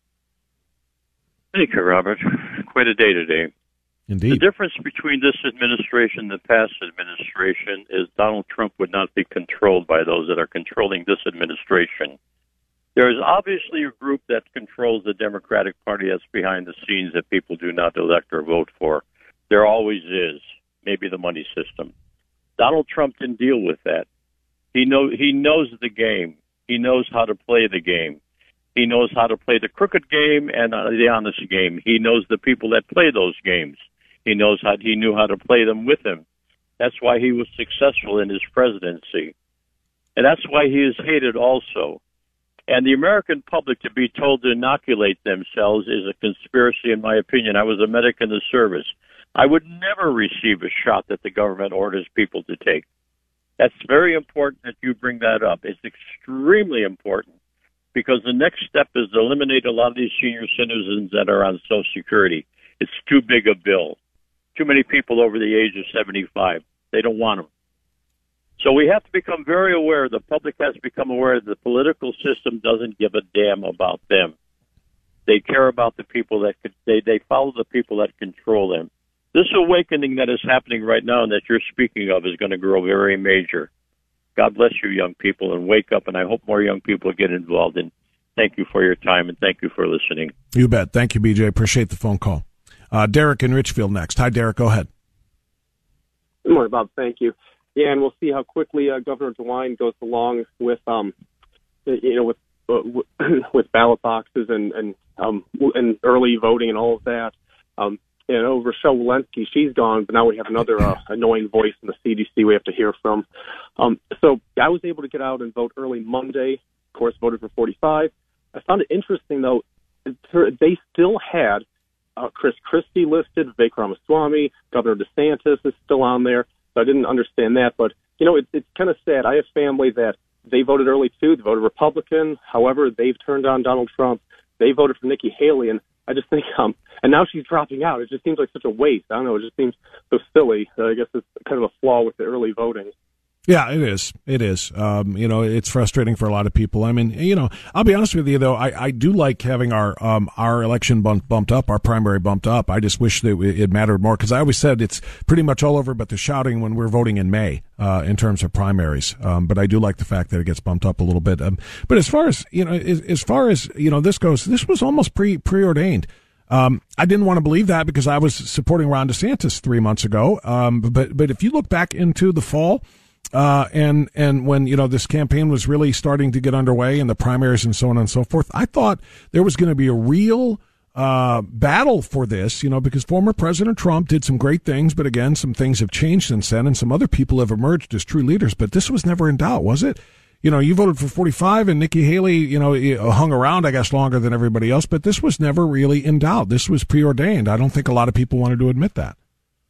Thank you, Robert. Quite a day today. Indeed. The difference between this administration and the past administration is Donald Trump would not be controlled by those that are controlling this administration. There is obviously a group that controls the Democratic Party that's behind the scenes that people do not elect or vote for. There always is. Maybe the money system. Donald Trump didn't deal with that. He knows the game. He knows how to play the game. He knows how to play the crooked game and the honest game. He knows the people that play those games. He knew how to play them with him. That's why he was successful in his presidency. And that's why he is hated also. And the American public to be told to inoculate themselves is a conspiracy, in my opinion. I was a medic in the service. I would never receive a shot that the government orders people to take. That's very important that you bring that up. It's extremely important because the next step is to eliminate a lot of these senior citizens that are on Social Security. It's too big a bill. Too many people over the age of 75. They don't want them. So we have to become very aware. The public has to become aware that the political system doesn't give a damn about them. They care about the people that they follow the people that control them. This awakening that is happening right now and that you're speaking of is going to grow very major. God bless you, young people, and wake up, and I hope more young people get involved. And thank you for your time, and thank you for listening. You bet. Thank you, BJ. Appreciate the phone call. Derek in Richfield next. Hi, Derek. Go ahead. Good morning, Bob. Thank you. Yeah, and we'll see how quickly Governor DeWine goes along with, with ballot boxes and early voting and all of that. Rochelle Walensky, she's gone, but now we have another annoying voice in the CDC we have to hear from. So I was able to get out and vote early Monday. Of course, voted for 45. I found it interesting, though, they still had Chris Christie listed, Vivek Ramaswamy, Governor DeSantis is still on there. So I didn't understand that. But, it's kind of sad. I have family that they voted early, too. They voted Republican. However, they've turned on Donald Trump. They voted for Nikki Haley, and I just think, and now she's dropping out. It just seems like such a waste. I don't know. It just seems so silly. I guess it's kind of a flaw with the early voting. Yeah, it is. It is. It's frustrating for a lot of people. I mean, I'll be honest with you, though. I do like having our election bumped up, our primary bumped up. I just wish that it mattered more because I always said it's pretty much all over but the shouting when we're voting in May, in terms of primaries. But I do like the fact that it gets bumped up a little bit. But as far as this goes, this was almost preordained. I didn't want to believe that because I was supporting Ron DeSantis 3 months ago. But if you look back into the fall, and when, this campaign was really starting to get underway and the primaries and so on and so forth, I thought there was going to be a real, battle for this, because former President Trump did some great things, but again, some things have changed since then and some other people have emerged as true leaders, but this was never in doubt, was it? You voted for 45 and Nikki Haley, hung around, I guess, longer than everybody else, but this was never really in doubt. This was preordained. I don't think a lot of people wanted to admit that.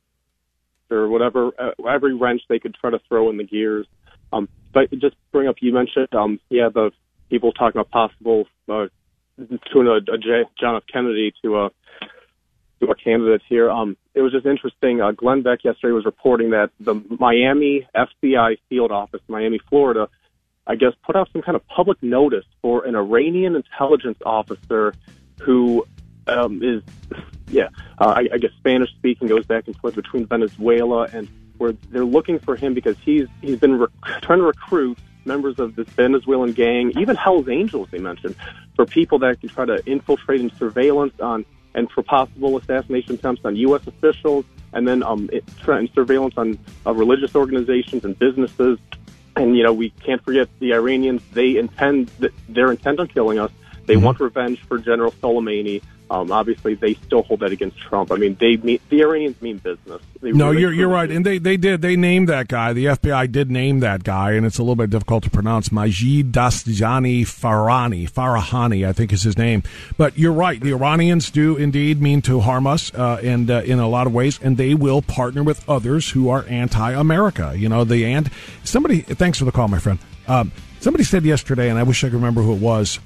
Or whatever, every wrench they could try to throw in the gears. But just bring up, you mentioned, the people talking about possible tuning a John F. Kennedy to a candidate here. It was just interesting. Glenn Beck yesterday was reporting that the Miami FBI field office, Miami, Florida, I guess, put out some kind of public notice for an Iranian intelligence officer who is I guess Spanish speaking goes back and forth between Venezuela, and where they're looking for him because he's been trying to recruit members of this Venezuelan gang, even Hell's Angels, they mentioned, for people that can try to infiltrate and surveillance on, and for possible assassination attempts on U.S. officials, and then surveillance on religious organizations and businesses. And, we can't forget the Iranians. They're intent on killing us. They want revenge for General Soleimani. Obviously, they still hold that against Trump. I mean, the Iranians mean business. You're right. And they did. They named that guy. The FBI did name that guy, and it's a little bit difficult to pronounce. Majid Dasjani Farahani, I think is his name. But you're right. The Iranians do indeed mean to harm us, and in a lot of ways, and they will partner with others who are anti-America. Somebody. Thanks for the call, my friend. Somebody said yesterday, and I wish I could remember who it was.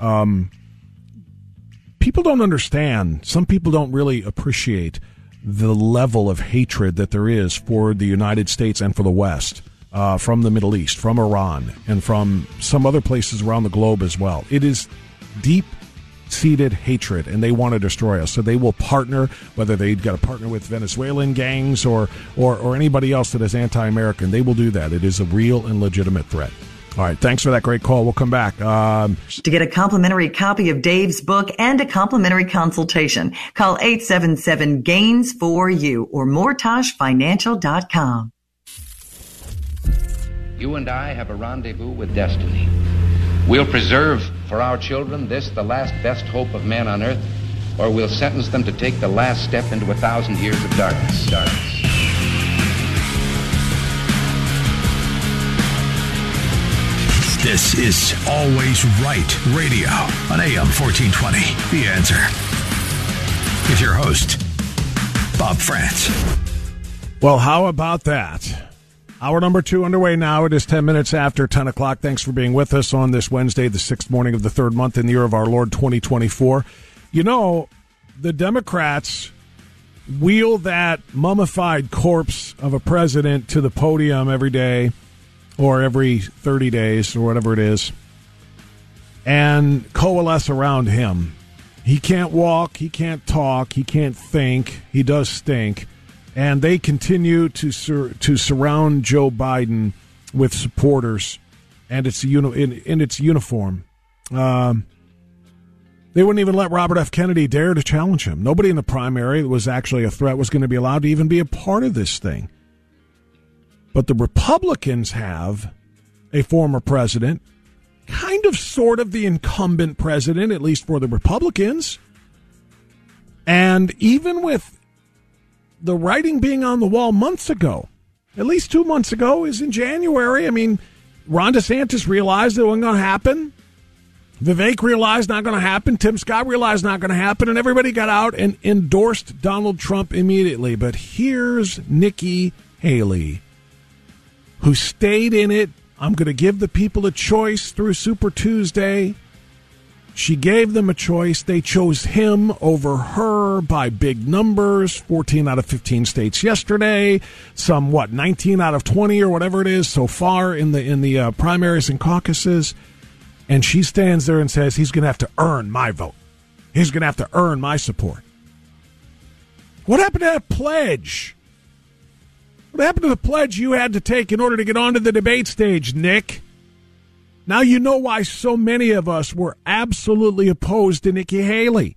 People don't understand. Some people don't really appreciate the level of hatred that there is for the United States and for the West, from the Middle East, from Iran, and from some other places around the globe as well. It is deep-seated hatred, and they want to destroy us. So they will partner, whether they've got to partner with Venezuelan gangs or anybody else that is anti-American. They will do that. It is a real and legitimate threat. All right, thanks for that great call. We'll come back. To get a complimentary copy of Dave's book and a complimentary consultation, call 877-GAINS-4U or MortashFinancial.com. You and I have a rendezvous with destiny. We'll preserve for our children this, the last best hope of man on earth, or we'll sentence them to take the last step into 1,000 years of darkness. This is Always Right Radio on AM 1420. The Answer. With your host, Bob France. Well, how about that? Hour number 2 underway now. It is 10 minutes after 10 o'clock. Thanks for being with us on this Wednesday, the 6th morning of the 3rd month in the year of our Lord 2024. The Democrats wheel that mummified corpse of a president to the podium every day, or every 30 days, or whatever it is, and coalesce around him. He can't walk, he can't talk, he can't think, he does stink, and they continue to surround Joe Biden with supporters, and it's in its uniform. They wouldn't even let Robert F. Kennedy dare to challenge him. Nobody in the primary that was actually a threat was going to be allowed to even be a part of this thing. But the Republicans have a former president, kind of sort of the incumbent president, at least for the Republicans. And even with the writing being on the wall months ago, at least 2 months ago, is in January. I mean, Ron DeSantis realized it wasn't going to happen. Vivek realized not going to happen. Tim Scott realized not going to happen. And everybody got out and endorsed Donald Trump immediately. But here's Nikki Haley, who stayed in it. I'm going to give the people a choice through Super Tuesday. She gave them a choice. They chose him over her by big numbers, 14 out of 15 states yesterday, 19 out of 20 or whatever it is so far in the primaries and caucuses. And she stands there and says, he's going to have to earn my vote. He's going to have to earn my support. What happened to that pledge? What happened to the pledge you had to take in order to get onto the debate stage, Nick? Now you know why so many of us were absolutely opposed to Nikki Haley.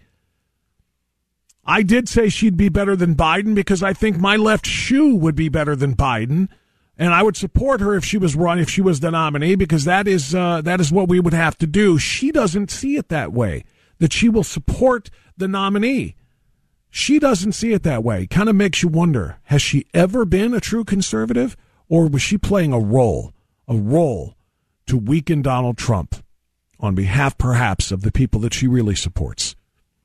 I did say she'd be better than Biden because I think my left shoe would be better than Biden, and I would support her if she was the nominee, because that is what we would have to do. She doesn't see it that way, that she will support the nominee. She doesn't see it that way. Kind of makes you wonder, has she ever been a true conservative, or was she playing a role to weaken Donald Trump on behalf, perhaps, of the people that she really supports?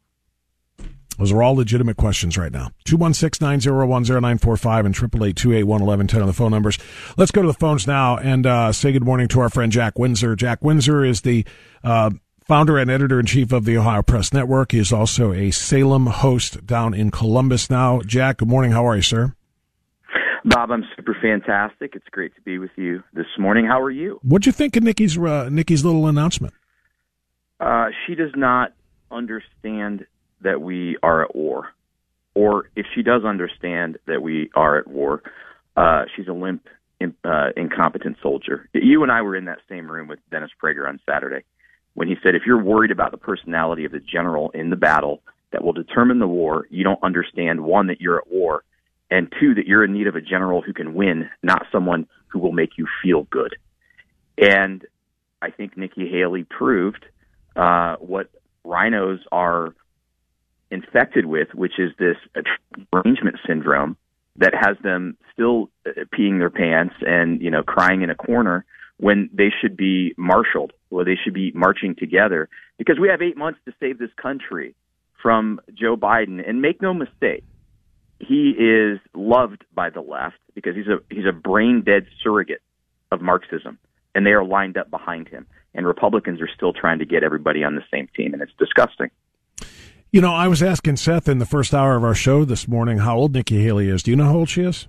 Those are all legitimate questions right now. 216-901-0945 and 888-281-1110 on the phone numbers. Let's go to the phones now and say good morning to our friend Jack Windsor. Jack Windsor is the founder and editor-in-chief of the Ohio Press Network. He is also a Salem host down in Columbus now. Jack, good morning. How are you, sir? Bob, I'm super fantastic. It's great to be with you this morning. How are you? What'd you think of Nikki's little announcement? She does not understand that we are at war. or if she does understand that we are at war, she's a limp, incompetent soldier. You and I were in that same room with Dennis Prager on Saturday when he said, if you're worried about the personality of the general in the battle that will determine the war, you don't understand, one, that you're at war, and two, that you're in need of a general who can win, not someone who will make you feel good. And I think Nikki Haley proved what rhinos are infected with, which is this derangement syndrome that has them still peeing their pants and, crying in a corner when they should be marshaled, or they should be marching together, because we have 8 months to save this country from Joe Biden. And make no mistake, he is loved by the left because he's a brain-dead surrogate of Marxism, and they are lined up behind him. And Republicans are still trying to get everybody on the same team, and it's disgusting. I was asking Seth in the first hour of our show this morning how old Nikki Haley is. Do you know how old she is?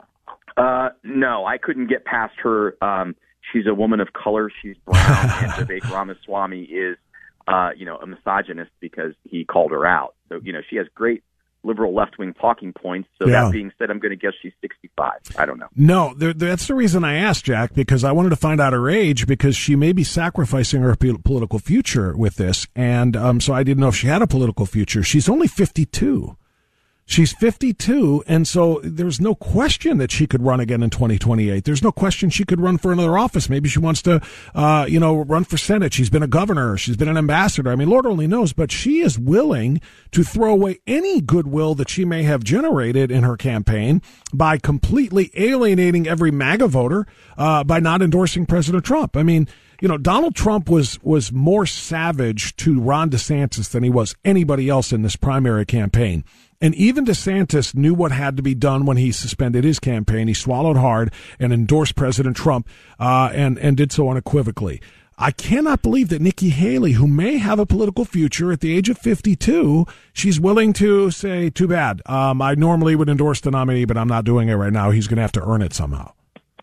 No, I couldn't get past her. She's a woman of color. She's brown, and Vivek Ramaswamy is, a misogynist because he called her out. So, she has great liberal left-wing talking points. So that being said, I'm going to guess she's 65. I don't know. No, that's the reason I asked, Jack, because I wanted to find out her age, because she may be sacrificing her political future with this. And so I didn't know if she had a political future. She's only 52. She's 52, and so there's no question that she could run again in 2028. There's no question she could run for another office. Maybe she wants to, run for Senate. She's been a governor. She's been an ambassador. I mean, Lord only knows, but she is willing to throw away any goodwill that she may have generated in her campaign by completely alienating every MAGA voter, by not endorsing President Trump. I mean, Donald Trump was more savage to Ron DeSantis than he was anybody else in this primary campaign. And even DeSantis knew what had to be done when he suspended his campaign. He swallowed hard and endorsed President Trump, and did so unequivocally. I cannot believe that Nikki Haley, who may have a political future at the age of 52, she's willing to say, too bad. I normally would endorse the nominee, but I'm not doing it right now. He's going to have to earn it somehow.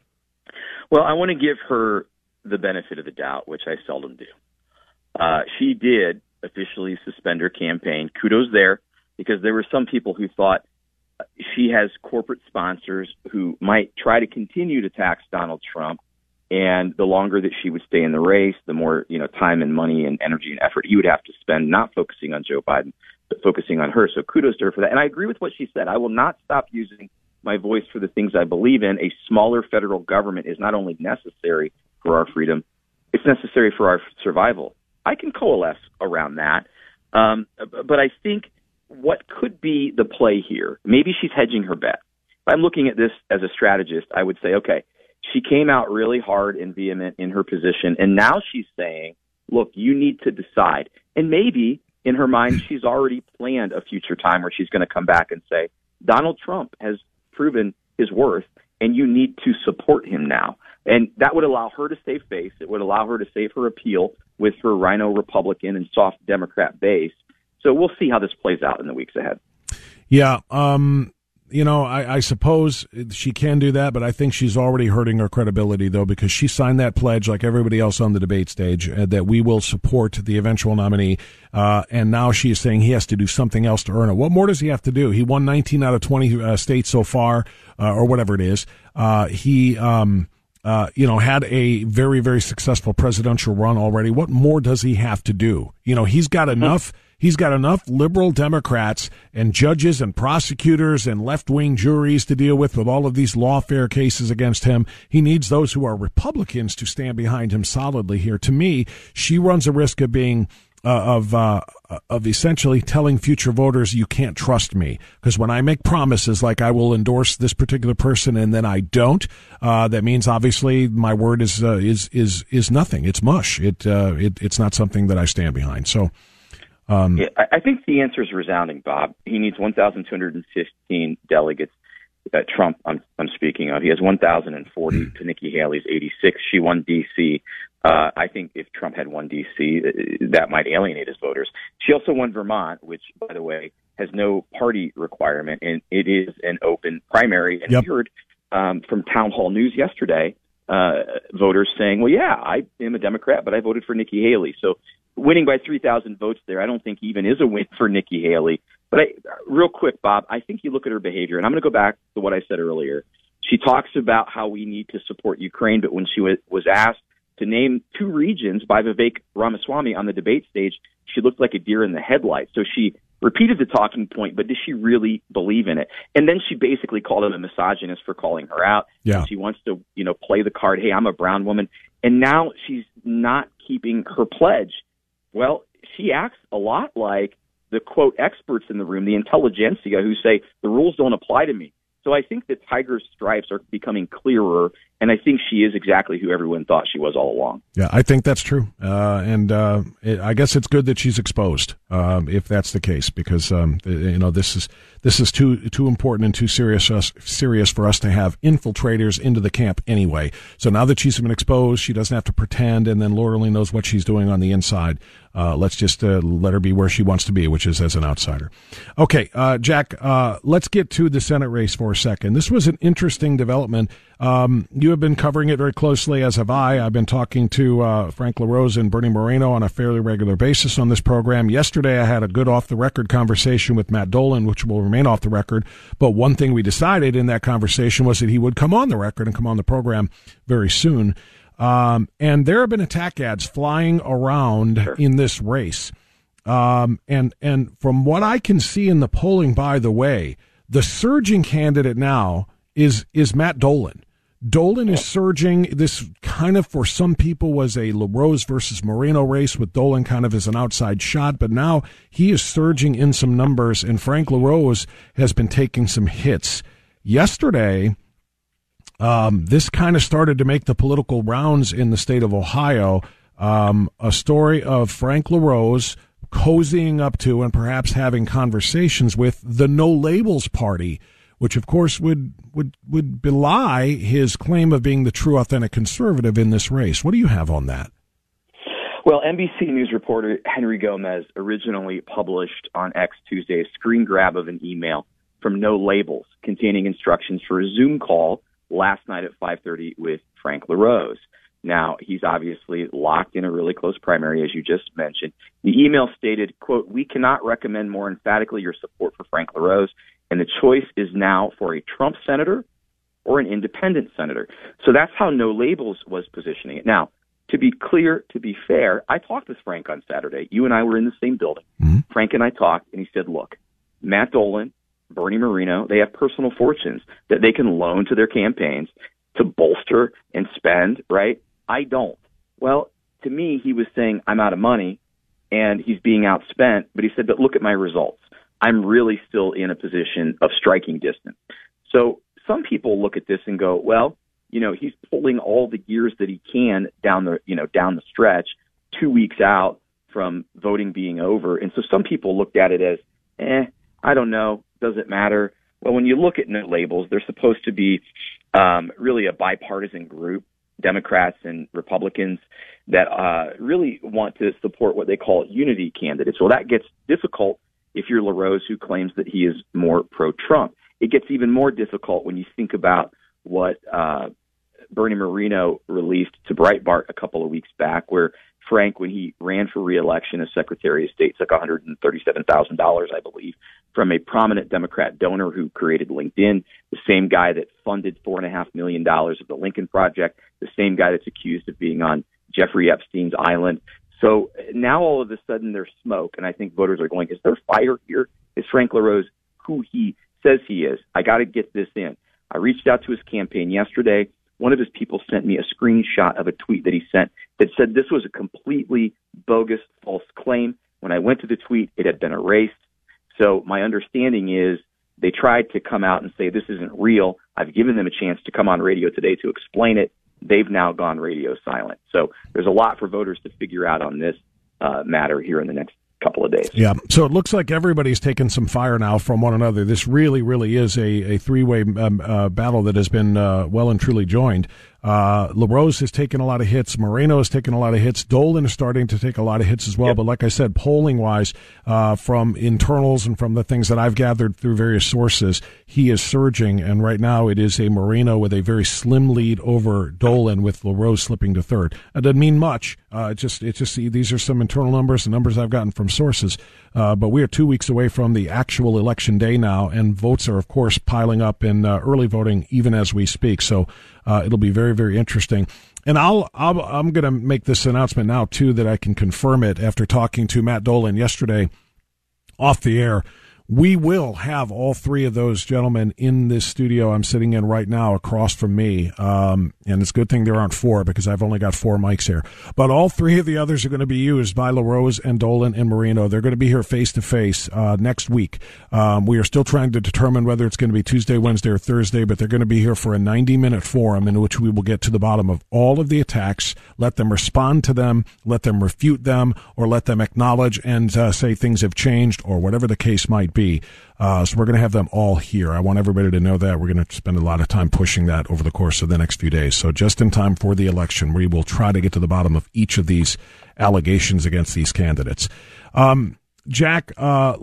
Well, I want to give her the benefit of the doubt, which I seldom do. She did officially suspend her campaign. Kudos there, because there were some people who thought she has corporate sponsors who might try to continue to tax Donald Trump, and the longer that she would stay in the race, the more time and money and energy and effort he would have to spend not focusing on Joe Biden, but focusing on her. So kudos to her for that. And I agree with what she said. I will not stop using my voice for the things I believe in. A smaller federal government is not only necessary for our freedom, it's necessary for our survival. I can coalesce around that. But I think what could be the play here, maybe she's hedging her bet. If I'm looking at this as a strategist, I would say, okay, she came out really hard and vehement in her position, and now she's saying, look, you need to decide. And maybe in her mind, she's already planned a future time where she's going to come back and say, Donald Trump has proven his worth, and you need to support him now. And that would allow her to save face. It would allow her to save her appeal with her rhino Republican and soft Democrat base. So we'll see how this plays out in the weeks ahead. Yeah. I suppose she can do that, but I think she's already hurting her credibility, though, because she signed that pledge like everybody else on the debate stage that we will support the eventual nominee. And now she is saying he has to do something else to earn it. What more does he have to do? He won 19 out of 20 states so far, or whatever it is. He had a very, very successful presidential run already. What more does he have to do? He's got enough. He's got enough liberal Democrats and judges and prosecutors and left-wing juries to deal with all of these lawfare cases against him. He needs those who are Republicans to stand behind him solidly here. To me, she runs a risk of being of essentially telling future voters, you can't trust me, because when I make promises like I will endorse this particular person and then I don't, that means obviously my word is nothing. It's mush. It's not something that I stand behind. So. I think the answer is resounding, Bob. He needs 1,215 delegates. Trump, I'm speaking of. He has 1,040 to Nikki Haley's 86. She won D.C. I think if Trump had won D.C., that might alienate his voters. She also won Vermont, which, by the way, has no party requirement, and it is an open primary. And we heard from Town Hall News yesterday, voters saying, well, yeah, I am a Democrat, but I voted for Nikki Haley. So winning by 3,000 votes there, I don't think even is a win for Nikki Haley. But real quick, Bob, I think you look at her behavior, and I'm going to go back to what I said earlier. She talks about how we need to support Ukraine, but when she was asked to name 2 regions by Vivek Ramaswamy on the debate stage, she looked like a deer in the headlights. So she repeated the talking point, but does she really believe in it? And then she basically called him a misogynist for calling her out. Yeah. She wants to, play the card, hey, I'm a brown woman. And now she's not keeping her pledge. Well, she acts a lot like the, quote, experts in the room, the intelligentsia, who say the rules don't apply to me. So I think that Tiger's stripes are becoming clearer, and I think she is exactly who everyone thought she was all along. Yeah, I think that's true. I guess it's good that she's exposed, if that's the case, because this is too important and too serious for us to have infiltrators into the camp anyway. So now that she's been exposed, she doesn't have to pretend, and then Lord only knows what she's doing on the inside. Let's just let her be where she wants to be, which is as an outsider. Okay, Jack, let's get to the Senate race for a second. This was an interesting development. You have been covering it very closely, as have I. I've been talking to Frank LaRose and Bernie Moreno on a fairly regular basis on this program. Yesterday, I had a good off-the-record conversation with Matt Dolan, which will remain off the record. But one thing we decided in that conversation was that he would come on the record and come on the program very soon. And there have been attack ads flying around in this race. And from what I can see in the polling, by the way, the surging candidate now is Matt Dolan. Dolan is surging. This kind of, for some people, was a LaRose versus Moreno race with Dolan kind of as an outside shot, but now he is surging in some numbers, and Frank LaRose has been taking some hits. Yesterday, this kind of started to make the political rounds in the state of Ohio. A story of Frank LaRose cozying up to and perhaps having conversations with the No Labels Party, which of course would belie his claim of being the true, authentic conservative in this race. What do you have on that? Well, NBC News reporter Henry Gomez originally published on X Tuesday a screen grab of an email from No Labels containing instructions for a Zoom call last night at 5:30 with Frank LaRose. Now, he's obviously locked in a really close primary, as you just mentioned. The email stated, quote, "We cannot recommend more emphatically your support for Frank LaRose, and the choice is now for a Trump senator or an independent senator." So that's how No Labels was positioning it. Now, to be clear, to be fair, I talked with Frank on Saturday. You and I were in the same building. Mm-hmm. Frank and I talked, and he said, look, Matt Dolan, Bernie Moreno, they have personal fortunes that they can loan to their campaigns to bolster and spend, right? I don't. Well, to me, he was saying, I'm out of money, and he's being outspent. But he said, but look at my results. I'm really still in a position of striking distance. So some people look at this and go, well, he's pulling all the gears that he can down the stretch 2 weeks out from voting being over. And so some people looked at it as, I don't know, doesn't matter. Well, when you look at No Labels, they're supposed to be really a bipartisan group, Democrats and Republicans, that really want to support what they call unity candidates. Well, that gets difficult if you're LaRose, who claims that he is more pro-Trump. It gets even more difficult when you think about what Bernie Moreno released to Breitbart a couple of weeks back, where Frank, when he ran for re-election as Secretary of State, took $137,000, I believe, from a prominent Democrat donor who created LinkedIn, the same guy that funded $4.5 million of the Lincoln Project, the same guy that's accused of being on Jeffrey Epstein's island. So now all of a sudden there's smoke, and I think voters are going, is there fire here? Is Frank LaRose who he says he is? I got to get this in. I reached out to his campaign yesterday. One of his people sent me a screenshot of a tweet that he sent that said this was a completely bogus, false claim. When I went to the tweet, it had been erased. So my understanding is they tried to come out and say this isn't real. I've given them a chance to come on radio today to explain it. They've now gone radio silent. So there's a lot for voters to figure out on this matter here in the next couple of days. Yeah. So it looks like everybody's taken some fire now from one another. This really, really is a three-way battle that has been well and truly joined. LaRose has taken a lot of hits. Moreno has taken a lot of hits. Dolan is starting to take a lot of hits as well. But like I said, polling-wise, from internals and from the things that I've gathered through various sources, he is surging. And right now it is a Moreno with a very slim lead over Dolan, with LaRose slipping to third. It doesn't mean much. These are some internal numbers, the numbers I've gotten from sources. But we are 2 weeks away from the actual election day now, and votes are, of course, piling up in early voting even as we speak. So it'll be very, very interesting. And I'm going to make this announcement now, too, that I can confirm it after talking to Matt Dolan yesterday off the air. We will have all three of those gentlemen in this studio I'm sitting in right now across from me. And it's a good thing there aren't four, because I've only got 4 mics here. But all three of the others are going to be used by LaRose and Dolan and Moreno. They're going to be here face to face next week. We are still trying to determine whether it's going to be Tuesday, Wednesday, or Thursday, but they're going to be here for a 90-minute forum in which we will get to the bottom of all of the attacks, let them respond to them, let them refute them, or let them acknowledge and say things have changed, or whatever the case might be. So we're going to have them all here. I want everybody to know that. We're going to spend a lot of time pushing that over the course of the next few days. So just in time for the election, we will try to get to the bottom of each of these allegations against these candidates. Jack,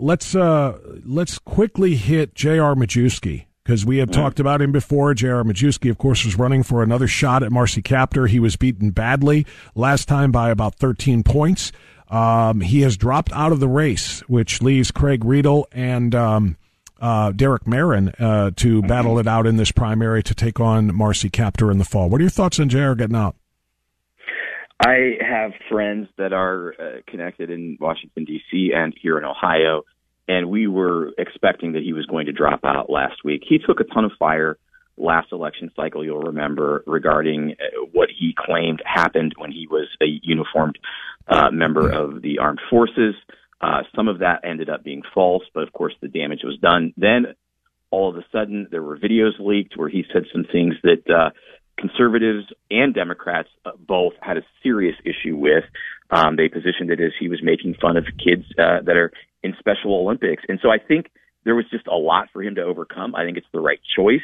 let's quickly hit J.R. Majewski, because we had talked about him before. J.R. Majewski, of course, was running for another shot at Marcy Kaptur. He was beaten badly last time by about 13 points. He has dropped out of the race, which leaves Craig Riedel and Derek Marin to battle it out in this primary to take on Marcy Kaptur in the fall. What are your thoughts on J.R. getting out? I have friends that are connected in Washington, D.C. and here in Ohio, and we were expecting that he was going to drop out last week. He took a ton of fire last election cycle, you'll remember, regarding what he claimed happened when he was a uniformed member of the armed forces. Some of that ended up being false, but of course the damage was done. Then all of a sudden there were videos leaked where he said some things that conservatives and Democrats both had a serious issue with. They positioned it as he was making fun of kids that are in Special Olympics. And so I think there was just a lot for him to overcome. I think it's the right choice.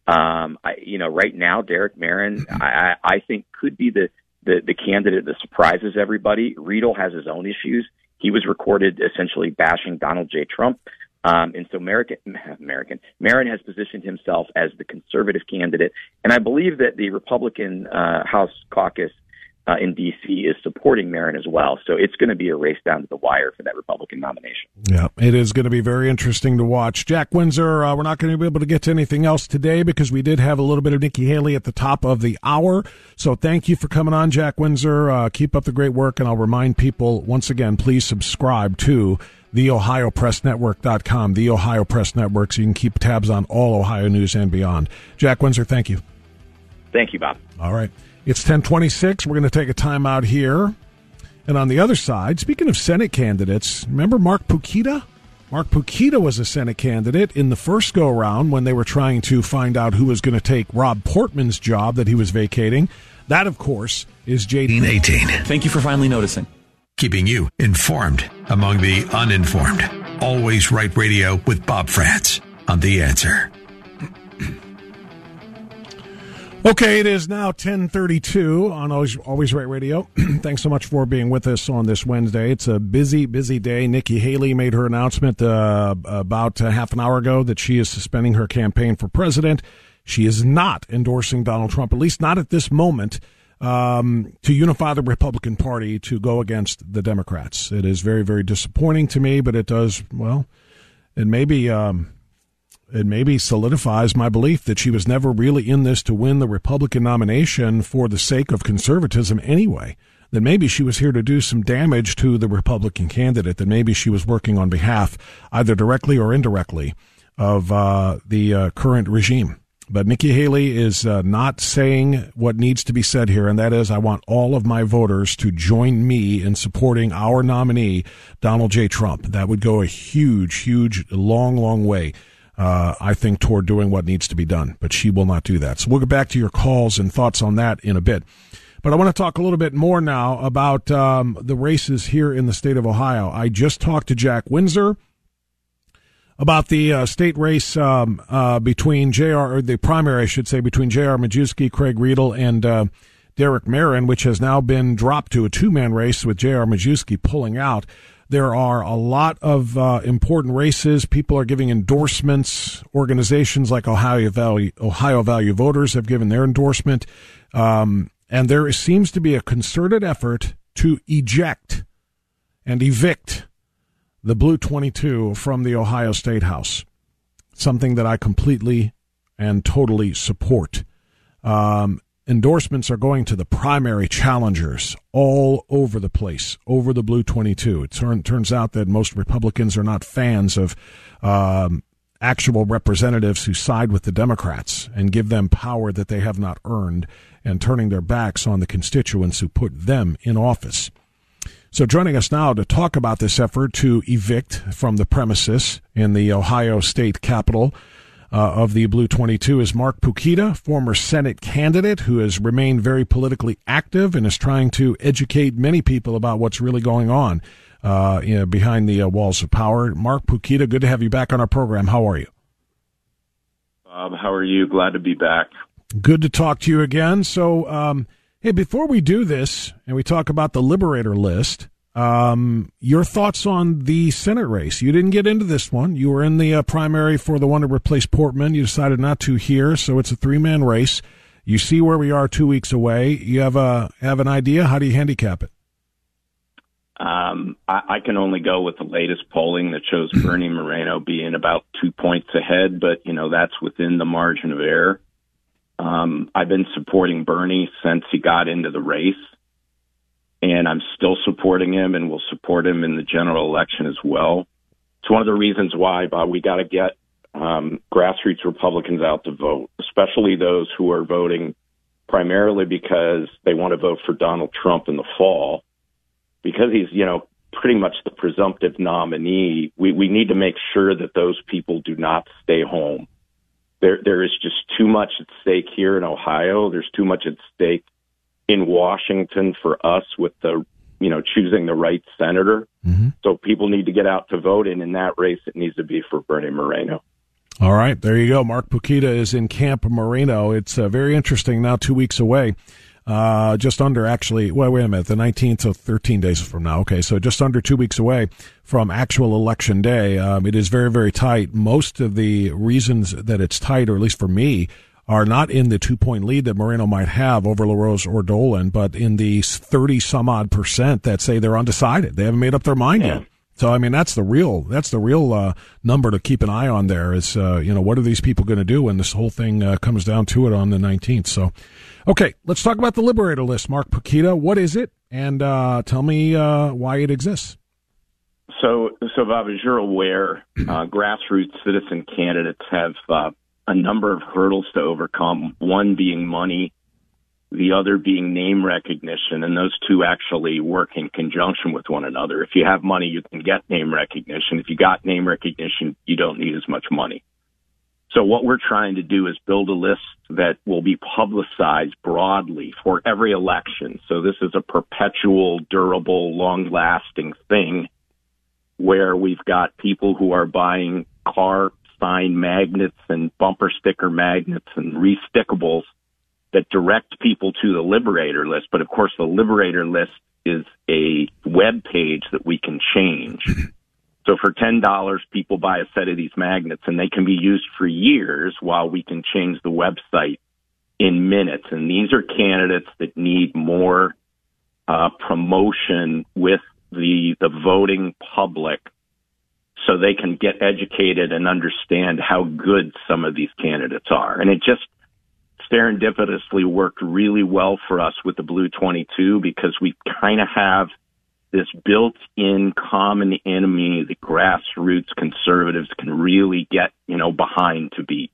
Right now, Derek Marin, I think could be the candidate that surprises everybody. Riedel has his own issues. He was recorded essentially bashing Donald J. Trump. And so Marin has positioned himself as the conservative candidate. And I believe that the Republican House caucus in D.C. is supporting Marin as well. So it's going to be a race down to the wire for that Republican nomination. Yeah, it is going to be very interesting to watch. Jack Windsor, we're not going to be able to get to anything else today because we did have a little bit of Nikki Haley at the top of the hour. So thank you for coming on, Jack Windsor. Keep up the great work. And I'll remind people once again, please subscribe to TheOhioPressNetwork.com, the Ohio Press Network, so you can keep tabs on all Ohio news and beyond. Jack Windsor, thank you. Thank you, Bob. All right. It's 10:26. We're going to take a timeout here. And on the other side, speaking of Senate candidates, remember Mark Pukita? Mark Pukita was a Senate candidate in the first go-around when they were trying to find out who was going to take Rob Portman's job that he was vacating. That, of course, is J.D. 18. Thank you for finally noticing. Keeping you informed among the uninformed. Always Right Radio with Bob Frantz on The Answer. Okay, it is now 10:32 on Always Right Radio. Thanks so much for being with us on this Wednesday. It's a busy, busy day. Nikki Haley made her announcement about half an hour ago that she is suspending her campaign for president. She is not endorsing Donald Trump, at least not at this moment, to unify the Republican Party to go against the Democrats. It is very, very disappointing to me, but it does, well, it maybe solidifies my belief that she was never really in this to win the Republican nomination for the sake of conservatism anyway. That maybe she was here to do some damage to the Republican candidate, that maybe she was working on behalf, either directly or indirectly, of the current regime. But Nikki Haley is not saying what needs to be said here, and that is I want all of my voters to join me in supporting our nominee, Donald J. Trump. That would go a huge, long, long way, I think, toward doing what needs to be done. But she will not do that. So we'll get back to your calls and thoughts on that in a bit. But I want to talk a little bit more now about the races here in the state of Ohio. I just talked to Jack Windsor about the state race between the primary, I should say, between J.R. Majewski, Craig Riedel, and Derek Marin, which has now been dropped to a two-man race with J.R. Majewski pulling out. There are a lot of important races. People are giving endorsements. Organizations like Ohio Value Voters have given their endorsement. And there seems to be a concerted effort to eject and evict the Blue 22 from the Ohio State House, something that I completely and totally support. Endorsements are going to the primary challengers all over the place, over the Blue 22. It turns out that most Republicans are not fans of actual representatives who side with the Democrats and give them power that they have not earned, and turning their backs on the constituents who put them in office. So joining us now to talk about this effort to evict from the premises in the Ohio State Capitol of the Blue 22 is Mark Pukita, former Senate candidate who has remained very politically active and is trying to educate many people about what's really going on behind the walls of power. Mark Pukita, good to have you back on our program. How are you? Bob, how are you? Glad to be back. Good to talk to you again. So, hey, before we do this and we talk about the Liberator list, your thoughts on the Senate race. You didn't get into this one. You were in the primary for the one to replace Portman. You decided not to here, so it's a three-man race. You see where we are 2 weeks away. You have an idea? How do you handicap it? I can only go with the latest polling that shows Bernie Moreno being about 2 points ahead, but, that's within the margin of error. I've been supporting Bernie since he got into the race, and I'm still supporting him and will support him in the general election as well. It's one of the reasons why, Bob, we got to get grassroots Republicans out to vote, especially those who are voting primarily because they want to vote for Donald Trump in the fall. Because he's, pretty much the presumptive nominee, we need to make sure that those people do not stay home. There is just too much at stake here in Ohio. There's too much at stake in Washington for us with the, choosing the right senator. Mm-hmm. So people need to get out to vote, and in that race, it needs to be for Bernie Moreno. All right, there you go. Mark Pukita is in Camp Moreno. It's very interesting now, 2 weeks away. Just under, actually, wait a minute, the 19th, so 13 days from now. Okay, so just under 2 weeks away from actual election day. It is very, very tight. Most of the reasons that it's tight, or at least for me, are not in the 2-point lead that Moreno might have over LaRose or Dolan, but in the 30-some-odd% that say they're undecided. They haven't made up their mind yet. So, that's the real number to keep an eye on there is, what are these people going to do when this whole thing comes down to it on the 19th? So, okay, let's talk about the Liberator list. Mark Pukita, what is it? And tell me why it exists. So Bob, as you're aware, grassroots citizen candidates have a number of hurdles to overcome, one being money, the other being name recognition, and those two actually work in conjunction with one another. If you have money, you can get name recognition. If you got name recognition, you don't need as much money. So what we're trying to do is build a list that will be publicized broadly for every election. So this is a perpetual, durable, long-lasting thing where we've got people who are buying car sign magnets and bumper sticker magnets and restickables that direct people to the Liberator list. But of course, the Liberator list is a web page that we can change. So for $10, people buy a set of these magnets, and they can be used for years while we can change the website in minutes. And these are candidates that need more promotion with the voting public so they can get educated and understand how good some of these candidates are. And it just serendipitously worked really well for us with the Blue 22 because we kind of have this built-in common enemy that grassroots conservatives can really get, behind to beat.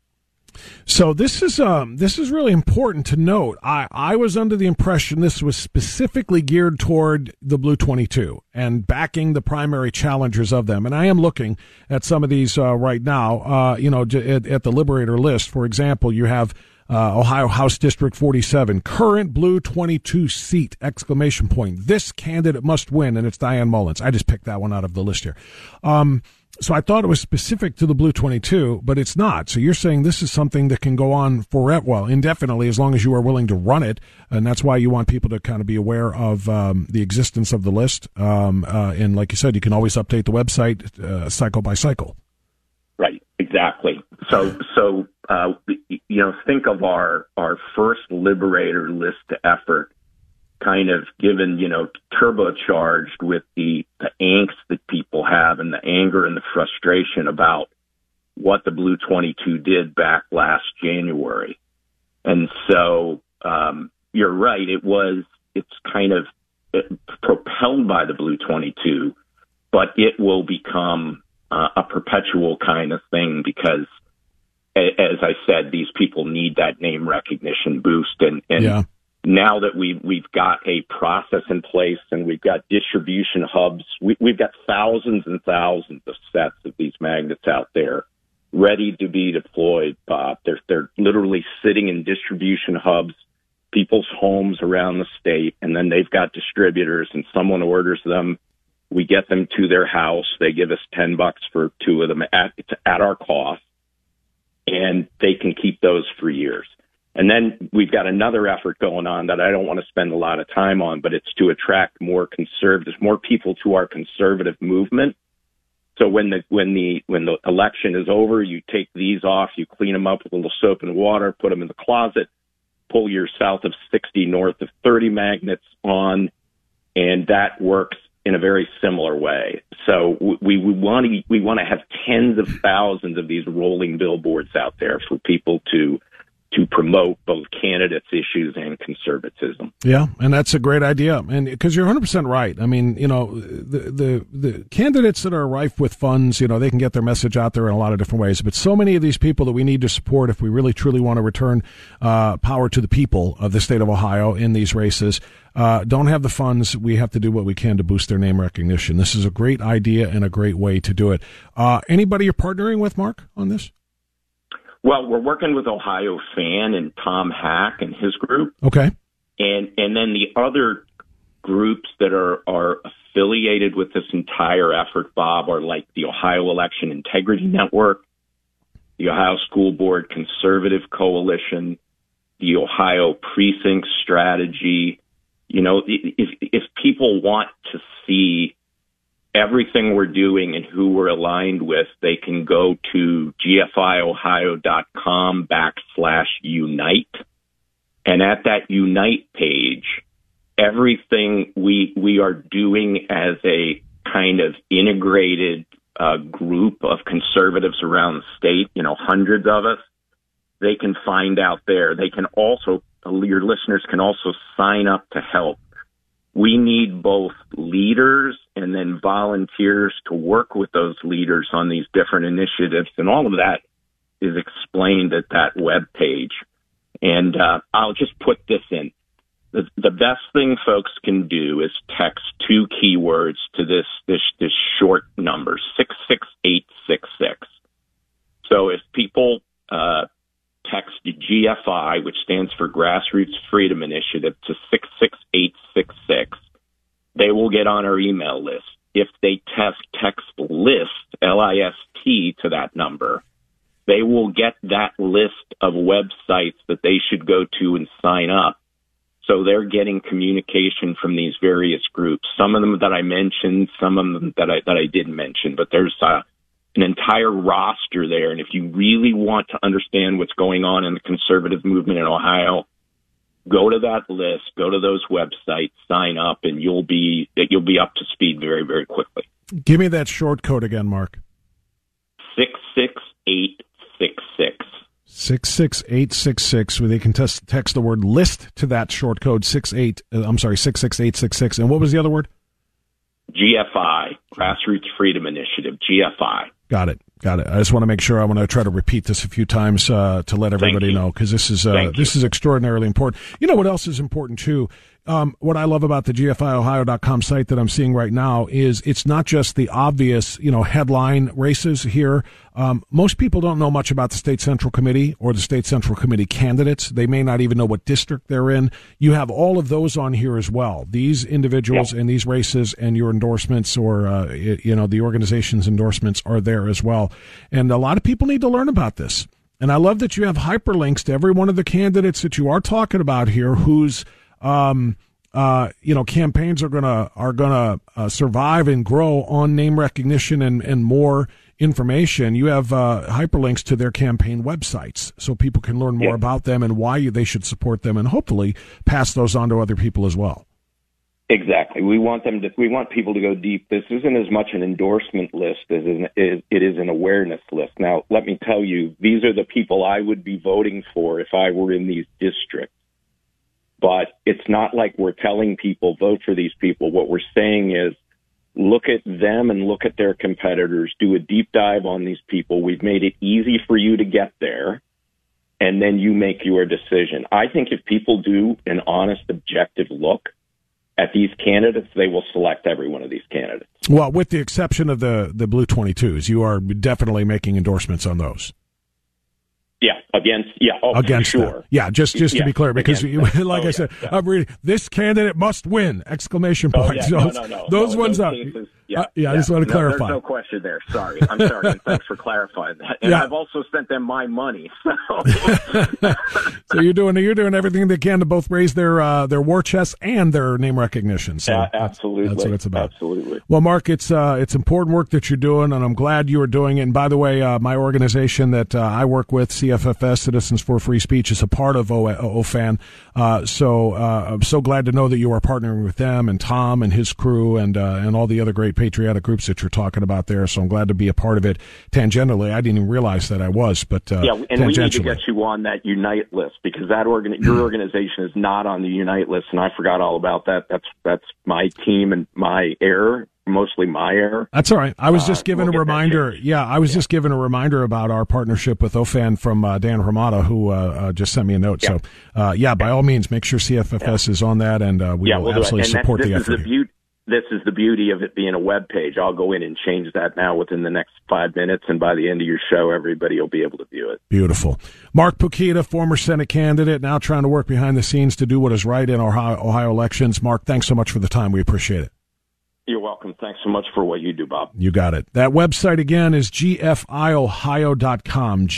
So this is really important to note. I was under the impression this was specifically geared toward the Blue 22 and backing the primary challengers of them. And I am looking at some of these right now. At the Liberator list, for example, you have Ohio House District 47, current Blue 22 seat, ! This candidate must win, and it's Dianne Mullins. I just picked that one out of the list here. So I thought it was specific to the Blue 22, but it's not. So you're saying this is something that can go on forever, well, indefinitely, as long as you are willing to run it, and that's why you want people to kind of be aware of the existence of the list. And like you said, you can always update the website cycle by cycle. Right, exactly. So think of our first Liberator list effort kind of given, turbocharged with the angst that people have and the anger and the frustration about what the Blue 22 did back last January. And so you're right, it's kind of propelled by the Blue 22, but it will become a perpetual kind of thing because, as I said, these people need that name recognition boost. And now that we've got a process in place and we've got distribution hubs, we've got thousands and thousands of sets of these magnets out there ready to be deployed, Bob. They're literally sitting in distribution hubs, people's homes around the state, and then they've got distributors and someone orders them. We get them to their house. They give us $10 for 2 of them at our cost, and they can keep those for years. And then we've got another effort going on that I don't want to spend a lot of time on, but it's to attract more conservatives, more people to our conservative movement. So when the election is over, you take these off, you clean them up with a little soap and water, put them in the closet, pull your south of 60, north of 30 magnets on, and that works in a very similar way. So we want to have tens of thousands of these rolling billboards out there for people to promote both candidates' issues and conservatism. Yeah, and that's a great idea. And because you're 100% right. I mean, the candidates that are rife with funds, they can get their message out there in a lot of different ways. But so many of these people that we need to support if we really truly want to return power to the people of the state of Ohio in these races don't have the funds. We have to do what we can to boost their name recognition. This is a great idea and a great way to do it. Anybody you're partnering with, Mark, on this? Well, we're working with Ohio Fan and Tom Hack and his group. Okay. And then the other groups that are affiliated with this entire effort, Bob, are like the Ohio Election Integrity Network, the Ohio School Board Conservative Coalition, the Ohio Precinct Strategy. If people want to see everything we're doing and who we're aligned with, they can go to gfiohio.com/unite. And at that Unite page, everything we are doing as a kind of integrated group of conservatives around the state, hundreds of us, they can find out there. They can also, your listeners can also sign up to help. We need both leaders and then volunteers to work with those leaders on these different initiatives. And all of that is explained at that web page. And I'll just put this in. The best thing folks can do is text 2 keywords to this short number, 66866. So if people text GFI, which stands for Grassroots Freedom Initiative, to 66866, they will get on our email list. If they text LIST, LIST, to that number, they will get that list of websites that they should go to and sign up. So they're getting communication from these various groups. Some of them that I mentioned, some of them that I didn't mention, but there's an entire roster there. And if you really want to understand what's going on in the conservative movement in Ohio, go to that list, go to those websites, sign up, and you'll be up to speed very, very quickly. Give me that short code again, Mark. 66866. 66866. They can text the word LIST to that short code 66866. And what was the other word? GFI, Grassroots Freedom Initiative, GFI. Got it. I just want to make sure. I want to try to repeat this a few times to let everybody know, because this is extraordinarily important. You know what else is important too? what I love about the GFIOhio.com site that I'm seeing right now is it's not just the obvious, headline races here. Most people don't know much about the State Central Committee or the State Central Committee candidates. They may not even know what district they're in. You have all of those on here as well. These individuals and these races and your endorsements or, the organization's endorsements are there as well. And a lot of people need to learn about this. And I love that you have hyperlinks to every one of the candidates that you are talking about here whose campaigns are gonna survive and grow on name recognition and more information. You have hyperlinks to their campaign websites so people can learn more about them and why they should support them, and hopefully pass those on to other people as well. Exactly. We want people to go deep. This isn't as much an endorsement list as it is an awareness list. Now, let me tell you, these are the people I would be voting for if I were in these districts. But it's not like we're telling people, vote for these people. What we're saying is, look at them and look at their competitors. Do a deep dive on these people. We've made it easy for you to get there, and then you make your decision. I think if people do an honest, objective look at these candidates, they will select every one of these candidates. Well, with the exception of the Blue 22s, you are definitely making endorsements on those. Against sure. Them. Yeah, just to be clear, because I said, I'm reading, this candidate must win! Exclamation point. No. Those ones are. I just want to clarify. There's no question there. Sorry. I'm sorry. And thanks for clarifying that. And I've also sent them my money. So you're doing everything they can to both raise their war chest and their name recognition. So absolutely. That's what it's about. Absolutely. Well, Mark, it's important work that you're doing, and I'm glad you are doing it. And by the way, my organization that I work with, CFFS, Citizens for Free Speech, is a part of OFAN. So I'm so glad to know that you are partnering with them and Tom and his crew and all the other great patriotic groups that you're talking about there. So I'm glad to be a part of it tangentially. I didn't even realize that I was, but and we need to get you on that Unite list, because your organization is not on the Unite list, and I forgot all about that. That's my team and my error. Mostly my error. That's all right. I was just given a reminder. Just given a reminder about our partnership with OFAN from Dan Ramada, who just sent me a note. So, by all means, make sure CFFS is on that, and we will absolutely support the effort. This is the beauty of it being a web page. I'll go in and change that now within the next 5 minutes, and by the end of your show, everybody will be able to view it. Beautiful. Mark Pukita, former Senate candidate, now trying to work behind the scenes to do what is right in Ohio elections. Mark, thanks so much for the time. We appreciate it. You're welcome. Thanks so much for what you do, Bob. You got it. That website again is gfiohio.com,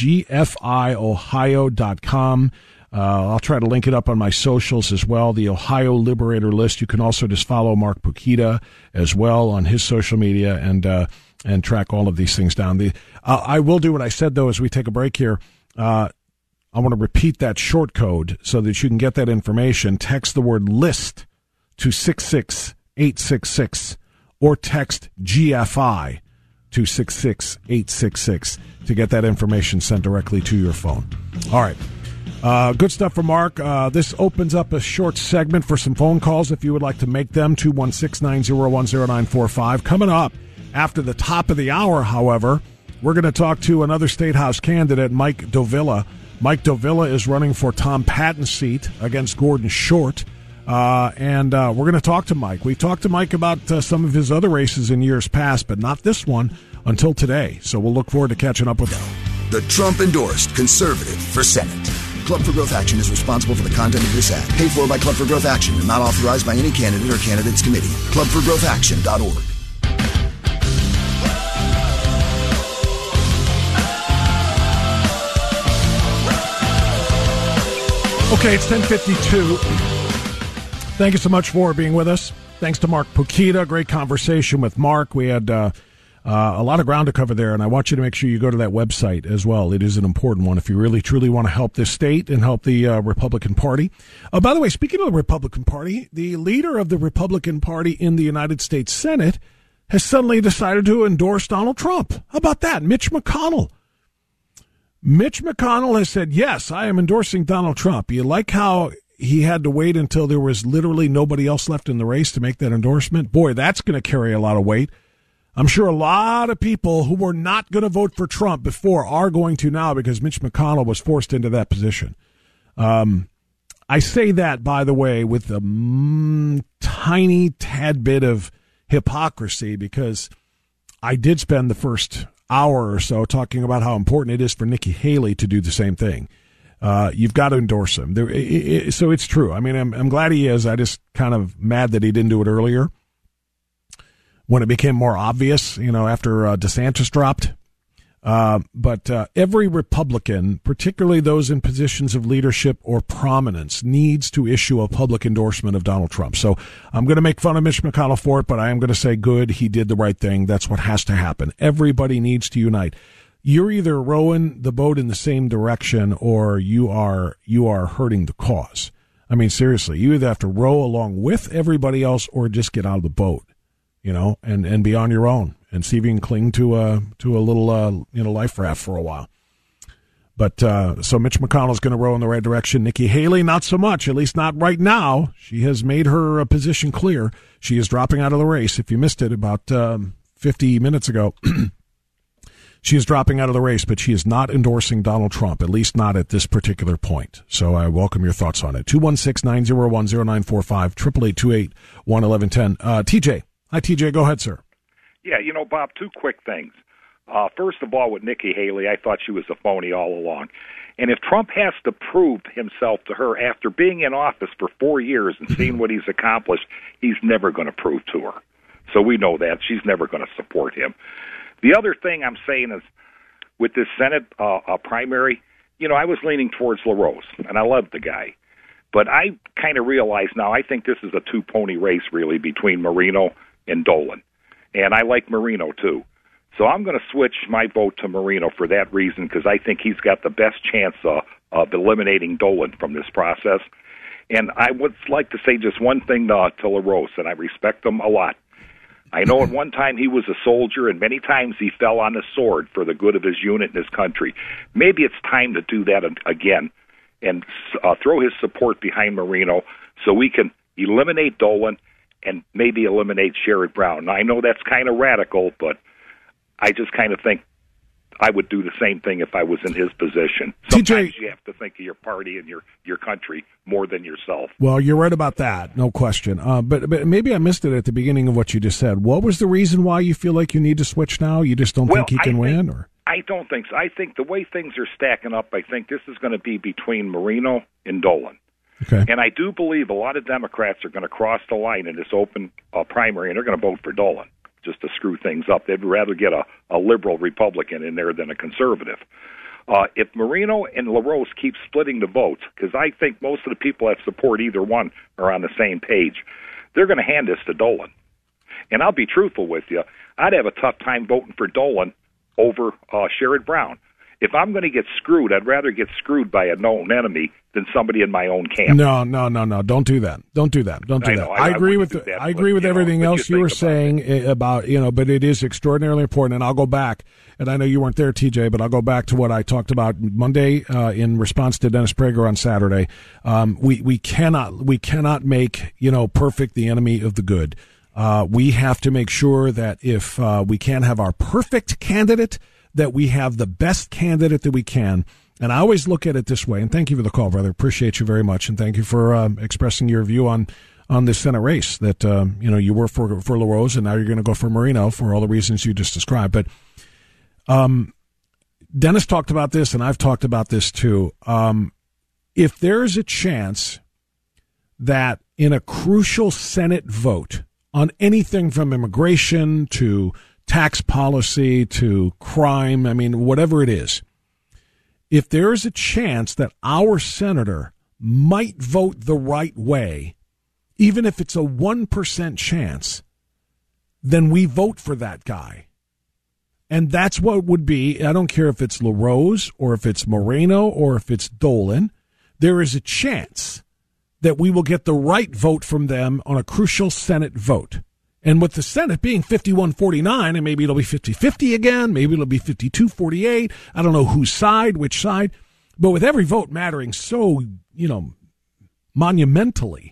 gfiohio.com. I'll try to link it up on my socials as well, the Ohio Liberator list. You can also just follow Mark Pukita as well on his social media and track all of these things down. I will do what I said, though, as we take a break here. I want to repeat that short code so that you can get that information. Text the word LIST to 66866 or text GFI to 66866 to get that information sent directly to your phone. All right. Good stuff from Mark. This opens up a short segment for some phone calls if you would like to make them, 216-901-0945. Coming up after the top of the hour, however, we're going to talk to another State House candidate, Mike Dovilla. Mike Dovilla is running for Tom Patton's seat against Gordon Short. And we're going to talk to Mike. We talked to Mike about some of his other races in years past, but not this one until today. So we'll look forward to catching up with him. The Trump-endorsed conservative for Senate. Club for Growth Action is responsible for the content of this ad. Paid for by Club for Growth Action and not authorized by any candidate or candidates committee. ClubForGrowthAction.org. Okay, it's 10:52. Thank you so much for being with us. Thanks to Mark Pukita. Great conversation with Mark. We had a lot of ground to cover there, and I want you to make sure you go to that website as well. It is an important one if you really, truly want to help this state and help the Republican Party. By the way, speaking of the Republican Party, the leader of the Republican Party in the United States Senate has suddenly decided to endorse Donald Trump. How about that? Mitch McConnell. Mitch McConnell has said, yes, I am endorsing Donald Trump. You like how he had to wait until there was literally nobody else left in the race to make that endorsement? Boy, that's going to carry a lot of weight. I'm sure a lot of people who were not going to vote for Trump before are going to now because Mitch McConnell was forced into that position. I say that, by the way, with a tiny tad bit of hypocrisy, because I did spend the first hour or so talking about how important it is for Nikki Haley to do the same thing. You've got to endorse him. So it's true. I mean, I'm glad he is. I just kind of mad that he didn't do it earlier when it became more obvious, after DeSantis dropped. But every Republican, particularly those in positions of leadership or prominence, needs to issue a public endorsement of Donald Trump. So I'm going to make fun of Mitch McConnell for it, but I am going to say, good, he did the right thing. That's what has to happen. Everybody needs to unite. You're either rowing the boat in the same direction or you are hurting the cause. I mean, seriously, you either have to row along with everybody else or just get out of the boat, and be on your own and see if you can cling to a little life raft for a while. But so Mitch McConnell's going to row in the right direction. Nikki Haley, not so much, at least not right now. She has made her position clear. She is dropping out of the race. If you missed it about 50 minutes ago, she is dropping out of the race, but she is not endorsing Donald Trump, at least not at this particular point. So I welcome your thoughts on it. 216-901-0945, 888-28-1110. TJ. Hi, TJ. Go ahead, sir. Yeah, Bob, two quick things. First of all, with Nikki Haley, I thought she was a phony all along. And if Trump has to prove himself to her after being in office for 4 years and seeing what he's accomplished, he's never going to prove to her. So we know that. She's never going to support him. The other thing I'm saying is, with this Senate primary, I was leaning towards LaRose, and I love the guy. But I kind of realize now, I think this is a two-pony race, really, between Marino and Dolan. And I like Marino, too. So I'm going to switch my vote to Marino for that reason, because I think he's got the best chance of eliminating Dolan from this process. And I would like to say just one thing to LaRose, and I respect him a lot. I know at one time he was a soldier, and many times he fell on the sword for the good of his unit and his country. Maybe it's time to do that again and throw his support behind Marino so we can eliminate Dolan and maybe eliminate Sherrod Brown. Now, I know that's kind of radical, but I just kind of think I would do the same thing if I was in his position. Sometimes you have to think of your party and your country more than yourself. Well, you're right about that, no question. But maybe I missed it at the beginning of what you just said. What was the reason why you feel like you need to switch now? You just don't think he can win? Or I don't think so. I think the way things are stacking up, I think this is going to be between Marino and Dolan. Okay. And I do believe a lot of Democrats are going to cross the line in this open primary, and they're going to vote for Dolan just to screw things up. They'd rather get a liberal Republican in there than a conservative. If Marino and LaRose keep splitting the votes, because I think most of the people that support either one are on the same page, they're going to hand this to Dolan. And I'll be truthful with you, I'd have a tough time voting for Dolan over Sherrod Brown. If I'm going to get screwed, I'd rather get screwed by a known enemy than somebody in my own camp. No. Don't do that. Don't do that. I agree with everything else you were saying about, but it is extraordinarily important. And I'll go back, and I know you weren't there, TJ, but I'll go back to what I talked about Monday in response to Dennis Prager on Saturday. We cannot make, perfect the enemy of the good. We have to make sure that if we can't have our perfect candidate, that we have the best candidate that we can. And I always look at it this way, and thank you for the call, brother. Appreciate you very much, and thank you for expressing your view on this Senate race, that you were for LaRose, and now you're going to go for Marino for all the reasons you just described. But Dennis talked about this, and I've talked about this too. If there's a chance that in a crucial Senate vote on anything from immigration to tax policy to crime, whatever it is, if there is a chance that our senator might vote the right way, even if it's a 1% chance, then we vote for that guy. And that's what would be, I don't care if it's LaRose or if it's Moreno or if it's Dolan, there is a chance that we will get the right vote from them on a crucial Senate vote. And with the Senate being 51-49, and maybe it'll be 50-50 again, maybe it'll be 52-48, I don't know whose side, which side, but with every vote mattering so, monumentally,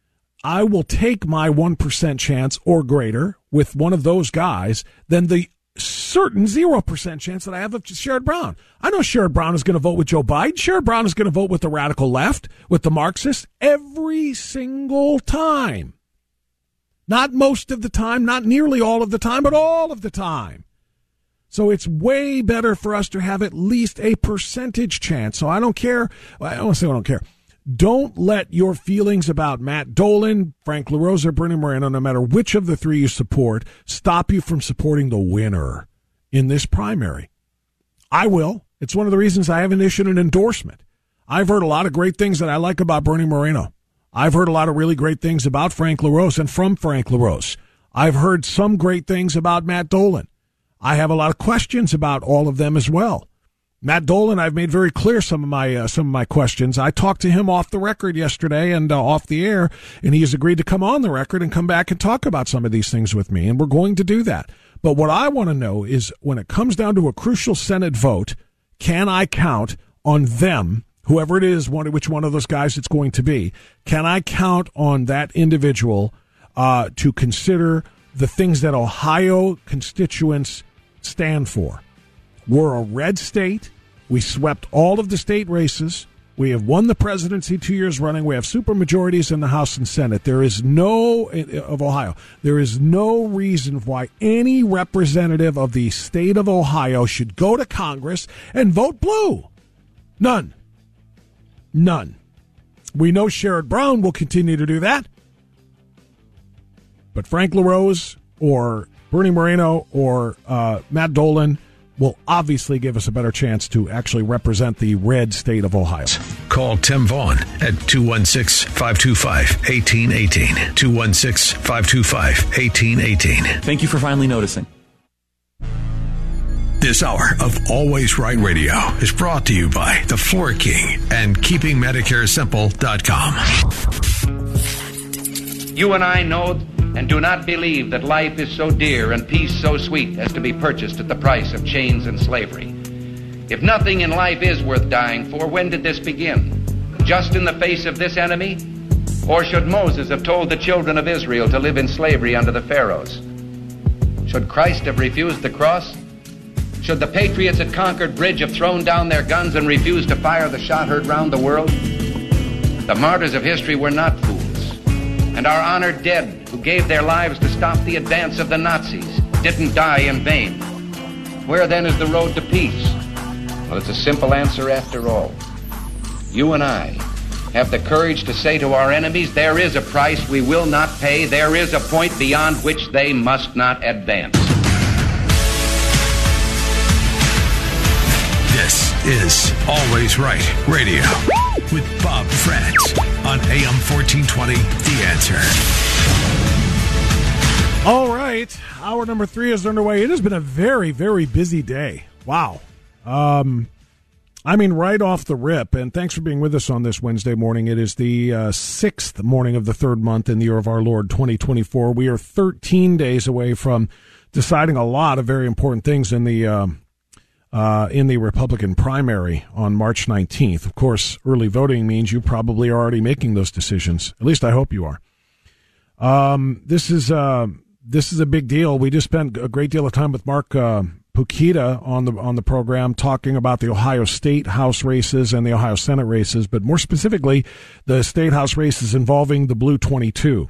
I will take my 1% chance or greater with one of those guys than the certain 0% chance that I have of Sherrod Brown. I know Sherrod Brown is going to vote with Joe Biden. Sherrod Brown is going to vote with the radical left, with the Marxists, every single time. Not most of the time, not nearly all of the time, but all of the time. So it's way better for us to have at least a percentage chance. So I don't care. I don't want to say I don't care. Don't let your feelings about Matt Dolan, Frank LaRosa, or Bernie Moreno, no matter which of the three you support, stop you from supporting the winner in this primary. I will. It's one of the reasons I haven't issued an endorsement. I've heard a lot of great things that I like about Bernie Moreno. I've heard a lot of really great things about Frank LaRosa and from Frank LaRosa. I've heard some great things about Matt Dolan. I have a lot of questions about all of them as well. Matt Dolan, I've made very clear some of my questions. I talked to him off the record yesterday and off the air, and he has agreed to come on the record and come back and talk about some of these things with me, and we're going to do that. But what I want to know is, when it comes down to a crucial Senate vote, can I count on them, whoever it is, which one of those guys it's going to be, can I count on that individual to consider the things that Ohio constituents stand for? We're a red state. We swept all of the state races. We have won the presidency 2 years running. We have supermajorities in the House and Senate. There is no reason why any representative of the state of Ohio should go to Congress and vote blue. None. We know Sherrod Brown will continue to do that. But Frank LaRosa or Bernie Moreno or Matt Dolan will obviously give us a better chance to actually represent the red state of Ohio. Call Tim Vaughn at 216-525-1818. 216-525-1818. Thank you for finally noticing. This hour of Always Right Radio is brought to you by The Floor King and KeepingMedicareSimple.com. You and I know and do not believe that life is so dear and peace so sweet as to be purchased at the price of chains and slavery. If nothing in life is worth dying for, when did this begin? Just in the face of this enemy? Or should Moses have told the children of Israel to live in slavery under the Pharaohs? Should Christ have refused the cross? Should the patriots at Concord Bridge have thrown down their guns and refused to fire the shot heard round the world? The martyrs of history were not fools. And our honored dead, who gave their lives to stop the advance of the Nazis, didn't die in vain. Where then is the road to peace? Well, it's a simple answer after all. You and I have the courage to say to our enemies, there is a price we will not pay. There is a point beyond which they must not advance. This is Always Right Radio with Bob Frantz on AM 1420, The Answer. All right. Hour number 3 is underway. It has been a very, very busy day. Wow. Right off the rip, and thanks for being with us on this Wednesday morning. It is the 6th morning of the 3rd month in the year of our Lord, 2024. We are 13 days away from deciding a lot of very important things in the Republican primary on March 19th. Of course, early voting means you probably are already making those decisions. At least I hope you are. This is a big deal. We just spent a great deal of time with Mark Pukita on the program talking about the Ohio State House races and the Ohio Senate races, but more specifically, the State House races involving the Blue 22.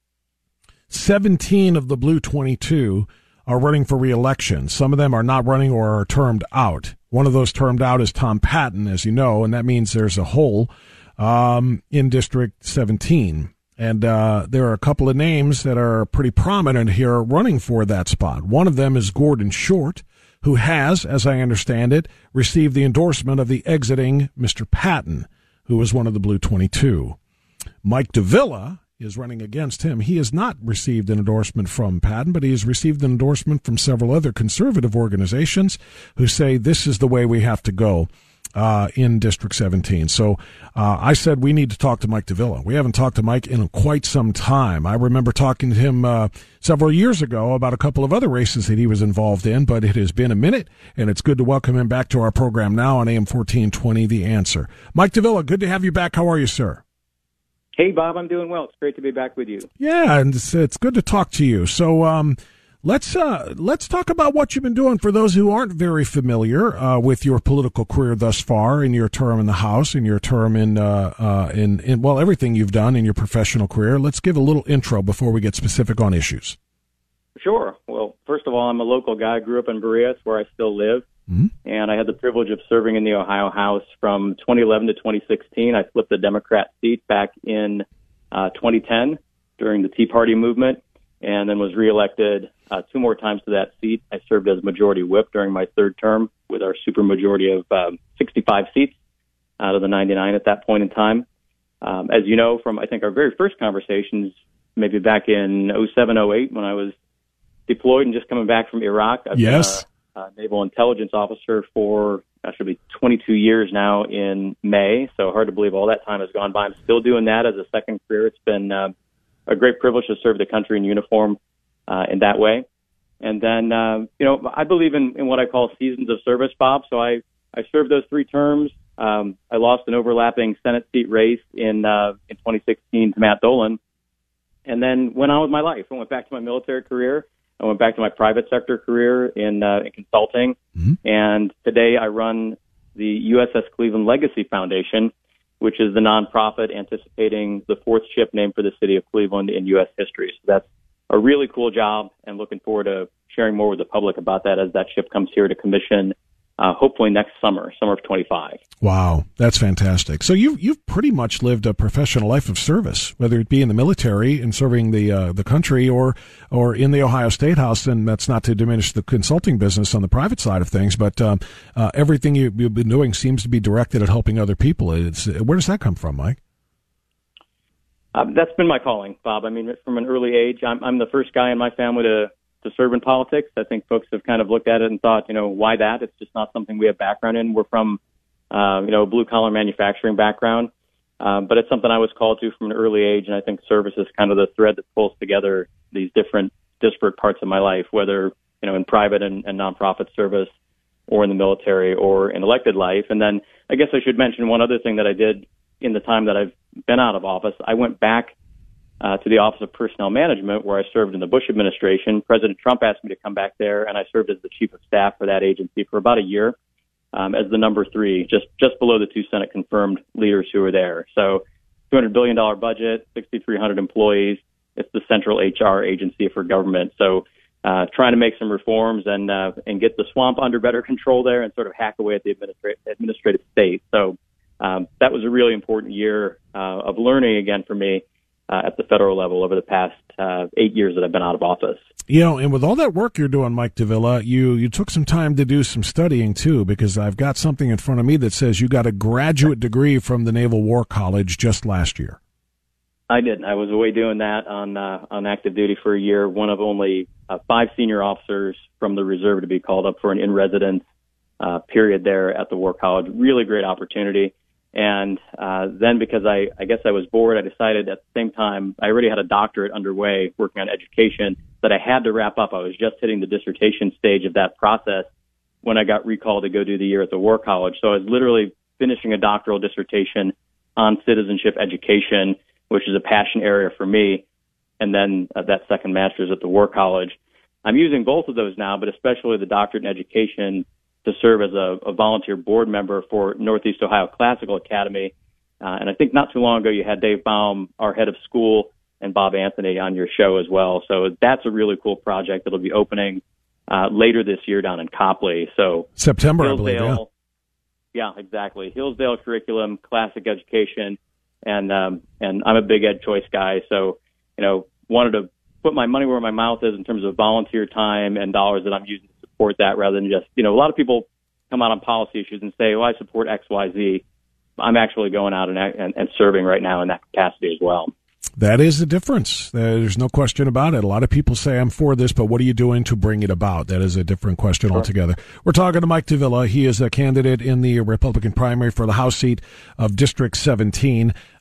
17 of the Blue 22 are running for re-election. Some of them are not running or are termed out. One of those termed out is Tom Patton, as you know, and that means there's a hole in District 17. And there are a couple of names that are pretty prominent here running for that spot. One of them is Gordon Short, who has, as I understand it, received the endorsement of the exiting Mr. Patton, who was one of the Blue 22. Mike Davila is running against him. He has not received an endorsement from Patton, but he has received an endorsement from several other conservative organizations who say this is the way we have to go in District 17. So I said we need to talk to Mike Davila. We haven't talked to Mike in quite some time. I remember talking to him several years ago about a couple of other races that he was involved in, but it has been a minute, and it's good to welcome him back to our program now on AM 1420, The Answer. Mike Davila, good to have you back. How are you, sir? Hey, Bob, I'm doing well. It's great to be back with you. Yeah, and it's good to talk to you. So Let's talk about what you've been doing for those who aren't very familiar with your political career thus far, in your term in the House, in your term in everything you've done in your professional career. Let's give a little intro before we get specific on issues. Sure. Well, first of all, I'm a local guy. I grew up in Berea, where I still live, and I had the privilege of serving in the Ohio House from 2011 to 2016. I flipped the Democrat seat back in 2010 during the Tea Party movement, and then was reelected 2 more times to that seat. I served as majority whip during my 3rd term with our supermajority of 65 seats out of the 99 at that point in time. As you know from, I think, our very first conversations, maybe back in 07, 08, when I was deployed and just coming back from Iraq. I've been a naval intelligence officer for, should be 22 years now in May, so hard to believe all that time has gone by. I'm still doing that as a second career. It's been a great privilege to serve the country in uniform in that way. And then, I believe in what I call seasons of service, Bob. So I served those 3 terms. I lost an overlapping Senate seat race in 2016 to Matt Dolan, and then went on with my life. I went back to my military career. I went back to my private sector career in consulting. And today I run the USS Cleveland Legacy Foundation, which is the nonprofit anticipating the 4th ship named for the city of Cleveland in U.S. history. So that's a really cool job, and looking forward to sharing more with the public about that as that ship comes here to commission, hopefully next summer of 25. Wow, that's fantastic. So you've pretty much lived a professional life of service, whether it be in the military and serving the country, or in the Ohio State House. And that's not to diminish the consulting business on the private side of things, but everything you've been doing seems to be directed at helping other people. Where does that come from, Mike? That's been my calling, Bob. I mean, from an early age, I'm the first guy in my family to serve in politics. I think folks have kind of looked at it and thought, why that? It's just not something we have background in. We're from, a blue-collar manufacturing background, but it's something I was called to from an early age, and I think service is kind of the thread that pulls together these different disparate parts of my life, whether, in private and nonprofit service, or in the military, or in elected life. And then I guess I should mention one other thing that I did in the time that I've been out of office. I went back to the Office of Personnel Management, where I served in the Bush administration. President Trump asked me to come back there, and I served as the chief of staff for that agency for about a year, as the number 3, just below the 2 Senate confirmed leaders who were there. So $200 billion budget, 6,300 employees. It's the central HR agency for government. So trying to make some reforms and get the swamp under better control there, and sort of hack away at the administrative state. So that was a really important year of learning again for me at the federal level over the past 8 years that I've been out of office. And with all that work you're doing, Mike Davila, you took some time to do some studying too, because I've got something in front of me that says you got a graduate degree from the Naval War College just last year. I did. I was away doing that on active duty for a year, one of only 5 senior officers from the reserve to be called up for an in-residence period there at the War College. Really great opportunity. And then because I guess I was bored, I decided at the same time, I already had a doctorate underway working on education, that I had to wrap up. I was just hitting the dissertation stage of that process when I got recalled to go do the year at the War College. So I was literally finishing a doctoral dissertation on citizenship education, which is a passion area for me, and then that second master's at the War College. I'm using both of those now, but especially the doctorate in education to serve as a volunteer board member for Northeast Ohio Classical Academy. And I think not too long ago you had Dave Baum, our head of school, and Bob Anthony on your show as well. So that's a really cool project that'll be opening later this year down in Copley. So September, I believe. Yeah, exactly. Hillsdale curriculum, classic education, and I'm a big ed choice guy. So, wanted to put my money where my mouth is in terms of volunteer time and dollars that I'm using to support that, rather than just, a lot of people come out on policy issues and say, well, I support X, Y, Z. I'm actually going out and serving right now in that capacity as well. That is the difference. There's no question about it. A lot of people say, I'm for this, but what are you doing to bring it about? That is a different question altogether. We're talking to Mike Davila. He is a candidate in the Republican primary for the House seat of District 17.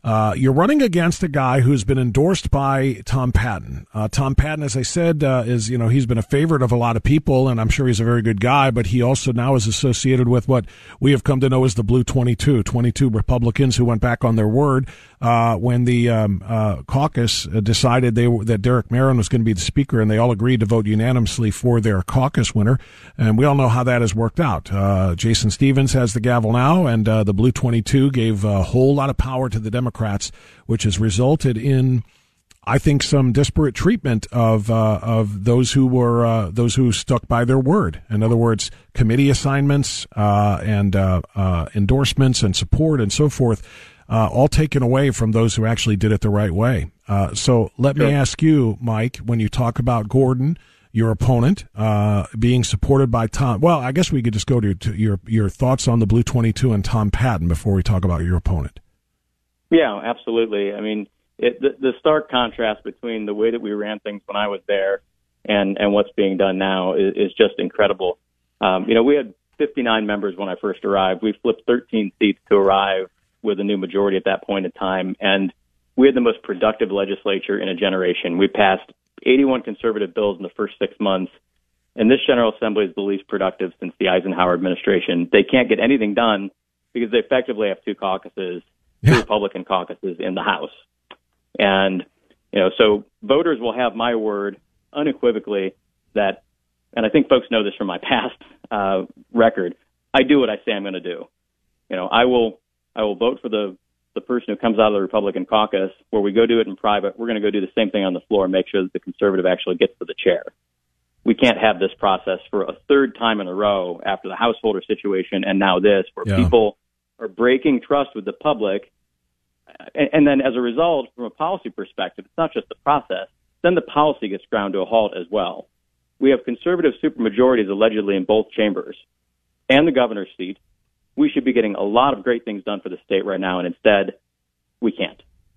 You're running against a guy who's been endorsed by Tom Patton. Tom Patton, as I said, is, he's been a favorite of a lot of people, and I'm sure he's a very good guy, but he also now is associated with what we have come to know as the Blue 22 Republicans who went back on their word when the caucus decided that Derek Merrin was going to be the speaker, and they all agreed to vote unanimously for their caucus winner. And we all know how that has worked out. Jason Stevens has the gavel now, and the Blue 22 gave a whole lot of power to the Democrats, which has resulted in, I think, some disparate treatment of those who stuck by their word. In other words, committee assignments and endorsements and support and so forth, all taken away from those who actually did it the right way. So let me ask you, Mike, when you talk about Gordon, your opponent, being supported by Tom. Well, I guess we could just go to your thoughts on the Blue 22 and Tom Patton before we talk about your opponent. Yeah, absolutely. I mean, the stark contrast between the way that we ran things when I was there and what's being done now is just incredible. We had 59 members when I first arrived. We flipped 13 seats to arrive with a new majority at that point in time, and we had the most productive legislature in a generation. We passed 81 conservative bills in the first 6 months, and this General Assembly is the least productive since the Eisenhower administration. They can't get anything done because they effectively have two caucuses, two Republican caucuses in the House. And, so voters will have my word unequivocally that, and I think folks know this from my past record, I do what I say I'm going to do. I will vote for the person who comes out of the Republican caucus. Where we go do it in private, we're going to go do the same thing on the floor and make sure that the conservative actually gets to the chair. We can't have this process for a third time in a row after the householder situation and now this, where people are breaking trust with the public. And then as a result, from a policy perspective, it's not just the process. Then the policy gets ground to a halt as well. We have conservative supermajorities allegedly in both chambers and the governor's seat. We should be getting a lot of great things done for the state right now, and instead, we can't.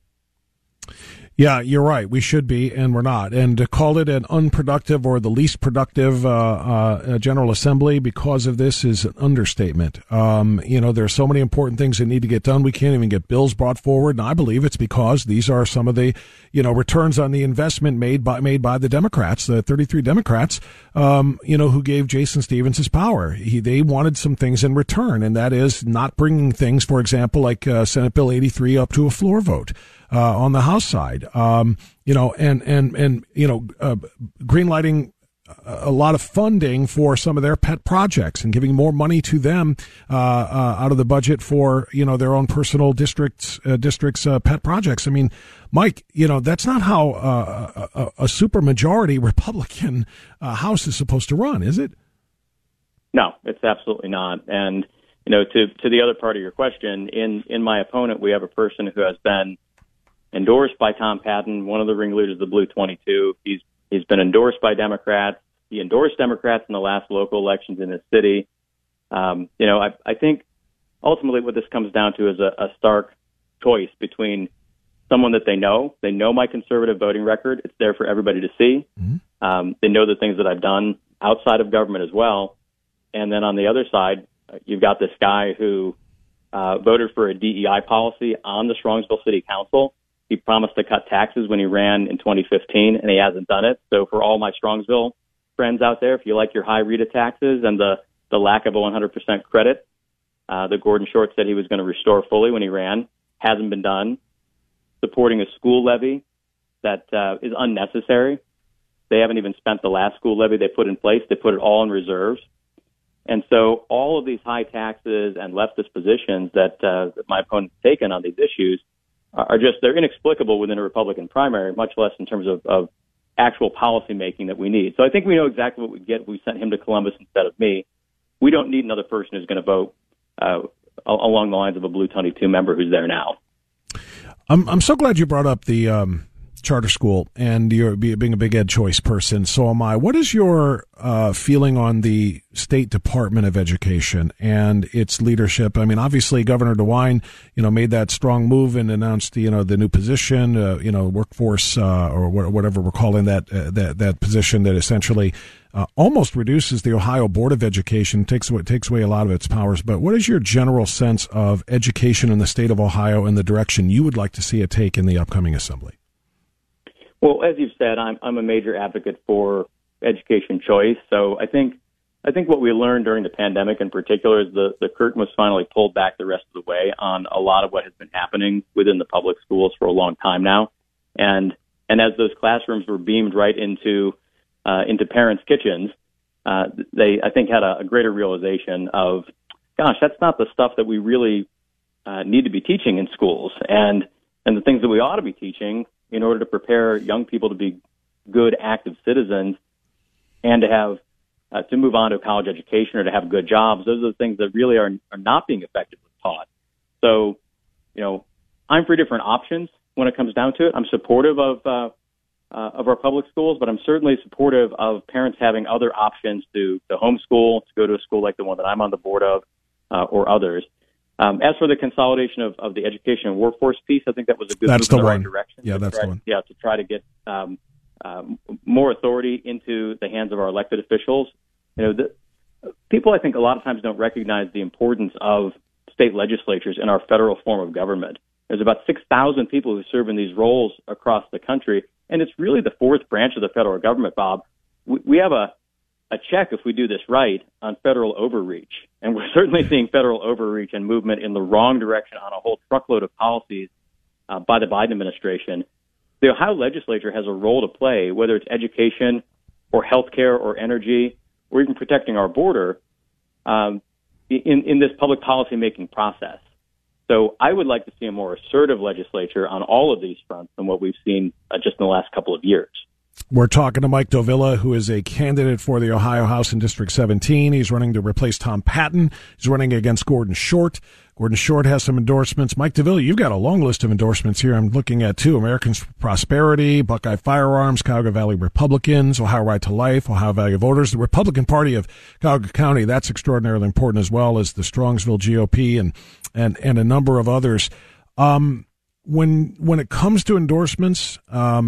Yeah, you're right. We should be, and we're not. And to call it an unproductive or the least productive General Assembly because of this is an understatement. There are so many important things that need to get done. We can't even get bills brought forward, and I believe it's because these are some of the, returns on the investment made by the Democrats, the 33 Democrats, who gave Jason Stevens his power. They wanted some things in return, and that is not bringing things, for example, like Senate Bill 83 up to a floor vote. On the House side, greenlighting a lot of funding for some of their pet projects and giving more money to them out of the budget for their own personal districts pet projects. I mean, Mike, that's not how a supermajority Republican House is supposed to run, is it? No, it's absolutely not. And to the other part of your question, in my opponent, we have a person who has been endorsed by Tom Patton, one of the ringleaders of the Blue 22. He's been endorsed by Democrats. He endorsed Democrats in the last local elections in his city. I think ultimately what this comes down to is a stark choice between someone that they know my conservative voting record. It's there for everybody to see. Mm-hmm. They know the things that I've done outside of government as well. And then on the other side, you've got this guy who voted for a DEI policy on the Strongsville City Council. He promised to cut taxes when he ran in 2015, and he hasn't done it. So for all my Strongsville friends out there, if you like your high RETA taxes and the lack of a 100% credit that Gordon Short said he was going to restore fully when he ran, hasn't been done. Supporting a school levy that is unnecessary. They haven't even spent the last school levy they put in place. They put it all in reserves. And so all of these high taxes and leftist positions that my opponent's taken on these issues are they're inexplicable within a Republican primary, much less in terms of actual policy making that we need. So I think we know exactly what we get. We sent him to Columbus instead of me. We don't need another person who's going to vote along the lines of a Blue 22 member who's there now. I'm so glad you brought up the charter school, and you're being a big ed choice person. So am I. What is your feeling on the State Department of Education and its leadership? I mean, obviously, Governor DeWine, made that strong move and announced, the new position, workforce or whatever we're calling that position that essentially almost reduces the Ohio Board of Education, takes away a lot of its powers. But what is your general sense of education in the state of Ohio and the direction you would like to see it take in the upcoming assembly? Well, as you've said, I'm a major advocate for education choice. So I think what we learned during the pandemic in particular is the curtain was finally pulled back the rest of the way on a lot of what has been happening within the public schools for a long time now. And as those classrooms were beamed right into parents' kitchens, they, I think, had a greater realization of, gosh, that's not the stuff that we really need to be teaching in schools, and the things that we ought to be teaching in order to prepare young people to be good, active citizens and to have to move on to a college education or to have good jobs. Those are the things that really are not being effectively taught. So, I'm for different options when it comes down to it. I'm supportive of our public schools, but I'm certainly supportive of parents having other options to homeschool, to go to a school like the one that I'm on the board of, or others. As for the consolidation of the education and workforce piece, I think that was a good move in the right direction. Yeah, that's the one. Yeah, to try to get more authority into the hands of our elected officials. People, I think, a lot of times don't recognize the importance of state legislatures in our federal form of government. There's about 6,000 people who serve in these roles across the country, and it's really the fourth branch of the federal government, Bob. We have a check, if we do this right, on federal overreach. And we're certainly seeing federal overreach and movement in the wrong direction on a whole truckload of policies by the Biden administration. The Ohio legislature has a role to play, whether it's education or healthcare or energy or even protecting our border in this public policy making process. So I would like to see a more assertive legislature on all of these fronts than what we've seen just in the last couple of years. We're talking to Mike Dovilla, who is a candidate for the Ohio House in District 17. He's running to replace Tom Patton. He's running against Gordon Short. Gordon Short has some endorsements. Mike Dovilla, you've got a long list of endorsements here. I'm looking at two: Americans for Prosperity, Buckeye Firearms, Cuyahoga Valley Republicans, Ohio Right to Life, Ohio Value Voters, the Republican Party of Cuyahoga County. That's extraordinarily important, as well as the Strongsville GOP and a number of others. When it comes to endorsements,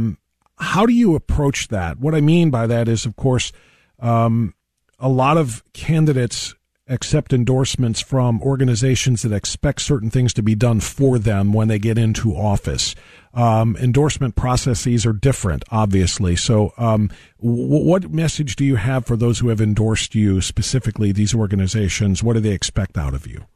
how do you approach that? What I mean by that is, of course, a lot of candidates accept endorsements from organizations that expect certain things to be done for them when they get into office. Endorsement processes are different, obviously. So what message do you have for those who have endorsed you, specifically these organizations? What do they expect out of you?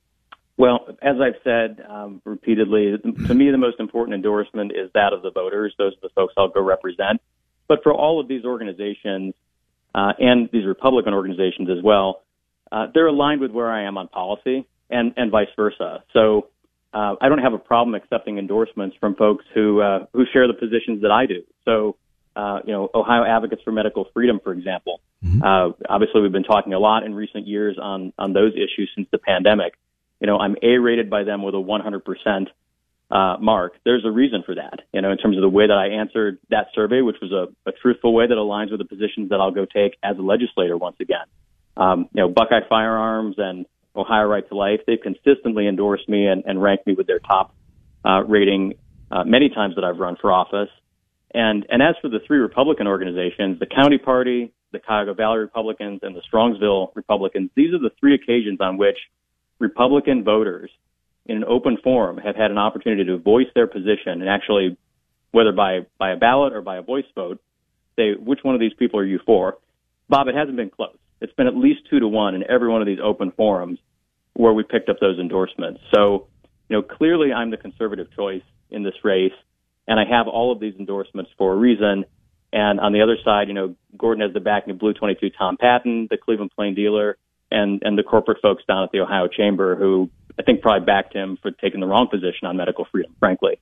Well, as I've said repeatedly, to me the most important endorsement is that of the voters. Those are the folks I'll go represent. But for all of these organizations and these Republican organizations as well, they're aligned with where I am on policy and vice versa. So I don't have a problem accepting endorsements from folks who share the positions that I do. So, Ohio Advocates for Medical Freedom, for example. Mm-hmm. Obviously, we've been talking a lot in recent years on those issues since the pandemic. I'm A-rated by them with a 100% mark. There's a reason for that, in terms of the way that I answered that survey, which was a truthful way that aligns with the positions that I'll go take as a legislator once again. Buckeye Firearms and Ohio Right to Life, they've consistently endorsed me and ranked me with their top rating many times that I've run for office. And as for the three Republican organizations, the County Party, the Cuyahoga Valley Republicans, and the Strongsville Republicans, these are the three occasions on which Republican voters in an open forum have had an opportunity to voice their position and actually, whether by a ballot or by a voice vote, say, which one of these people are you for? Bob, it hasn't been close. It's been at least 2-1 in every one of these open forums where we picked up those endorsements. So, clearly I'm the conservative choice in this race, and I have all of these endorsements for a reason. And on the other side, Gordon has the backing of Blue 22 Tom Patton, the Cleveland Plain Dealer, and the corporate folks down at the Ohio Chamber who I think probably backed him for taking the wrong position on medical freedom, frankly.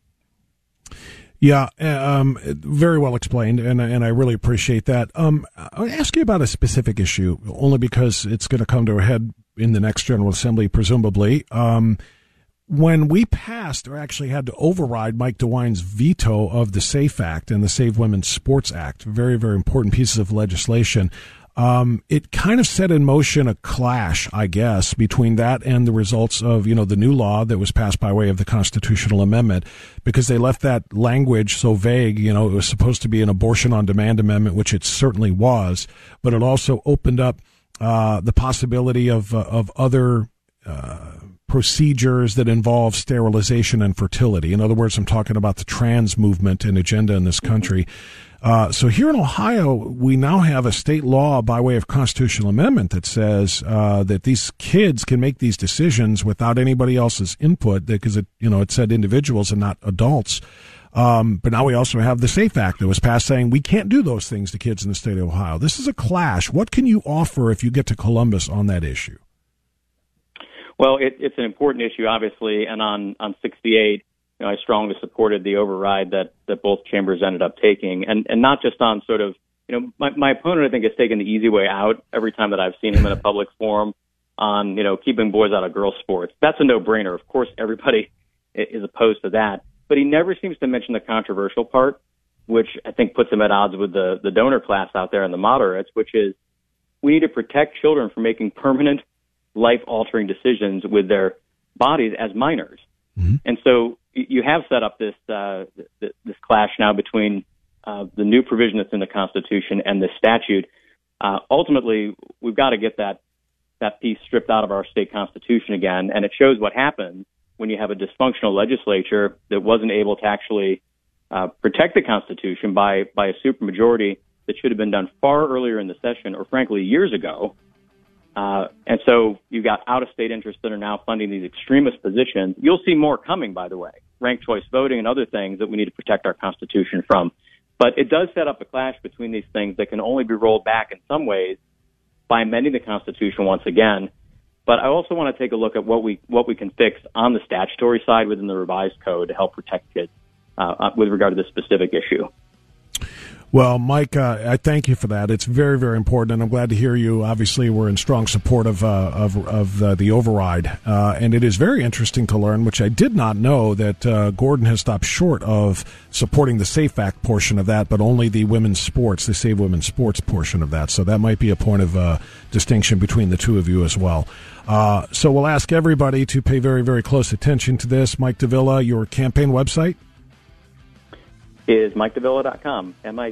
Yeah, very well explained, and I really appreciate that. I'll ask you about a specific issue, only because it's going to come to a head in the next General Assembly, presumably. when we passed, or actually had to override Mike DeWine's veto of the SAFE Act and the Save Women's Sports Act, very, very important pieces of legislation, it kind of set in motion a clash, I guess, between that and the results of, the new law that was passed by way of the constitutional amendment, because they left that language so vague. It was supposed to be an abortion on demand amendment, which it certainly was, but it also opened up the possibility of other procedures that involve sterilization and fertility. In other words, I'm talking about the trans movement and agenda in this country. So here in Ohio, we now have a state law by way of constitutional amendment that says that these kids can make these decisions without anybody else's input, because it said individuals and not adults. But now we also have the SAFE Act that was passed saying we can't do those things to kids in the state of Ohio. This is a clash. What can you offer if you get to Columbus on that issue? Well, it's an important issue, obviously, and on 68, I strongly supported the override that both chambers ended up taking, and not just on sort of, my opponent, I think, has taken the easy way out every time that I've seen him in a public forum on, keeping boys out of girls' sports. That's a no-brainer. Of course, everybody is opposed to that, but he never seems to mention the controversial part, which I think puts him at odds with the donor class out there and the moderates, which is we need to protect children from making permanent life-altering decisions with their bodies as minors. Mm-hmm. And so you have set up this clash now between the new provision that's in the Constitution and the statute. Ultimately, we've got to get that piece stripped out of our state constitution again, and it shows what happens when you have a dysfunctional legislature that wasn't able to actually protect the Constitution by a supermajority that should have been done far earlier in the session, or frankly, years ago. And so you've got out-of-state interests that are now funding these extremist positions. You'll see more coming, by the way, ranked choice voting and other things that we need to protect our Constitution from. But it does set up a clash between these things that can only be rolled back in some ways by amending the Constitution once again. But I also want to take a look at what we can fix on the statutory side within the revised code to help protect kids with regard to this specific issue. Well, Mike, I thank you for that. It's very, very important, and I'm glad to hear you. Obviously, we're in strong support of the override, and it is very interesting to learn, which I did not know, that Gordon has stopped short of supporting the SAFE Act portion of that, but only the women's sports, the Save Women's Sports portion of that. So that might be a point of distinction between the two of you as well. So we'll ask everybody to pay very, very close attention to this. Mike Davila, your campaign website is MikeDavila.com,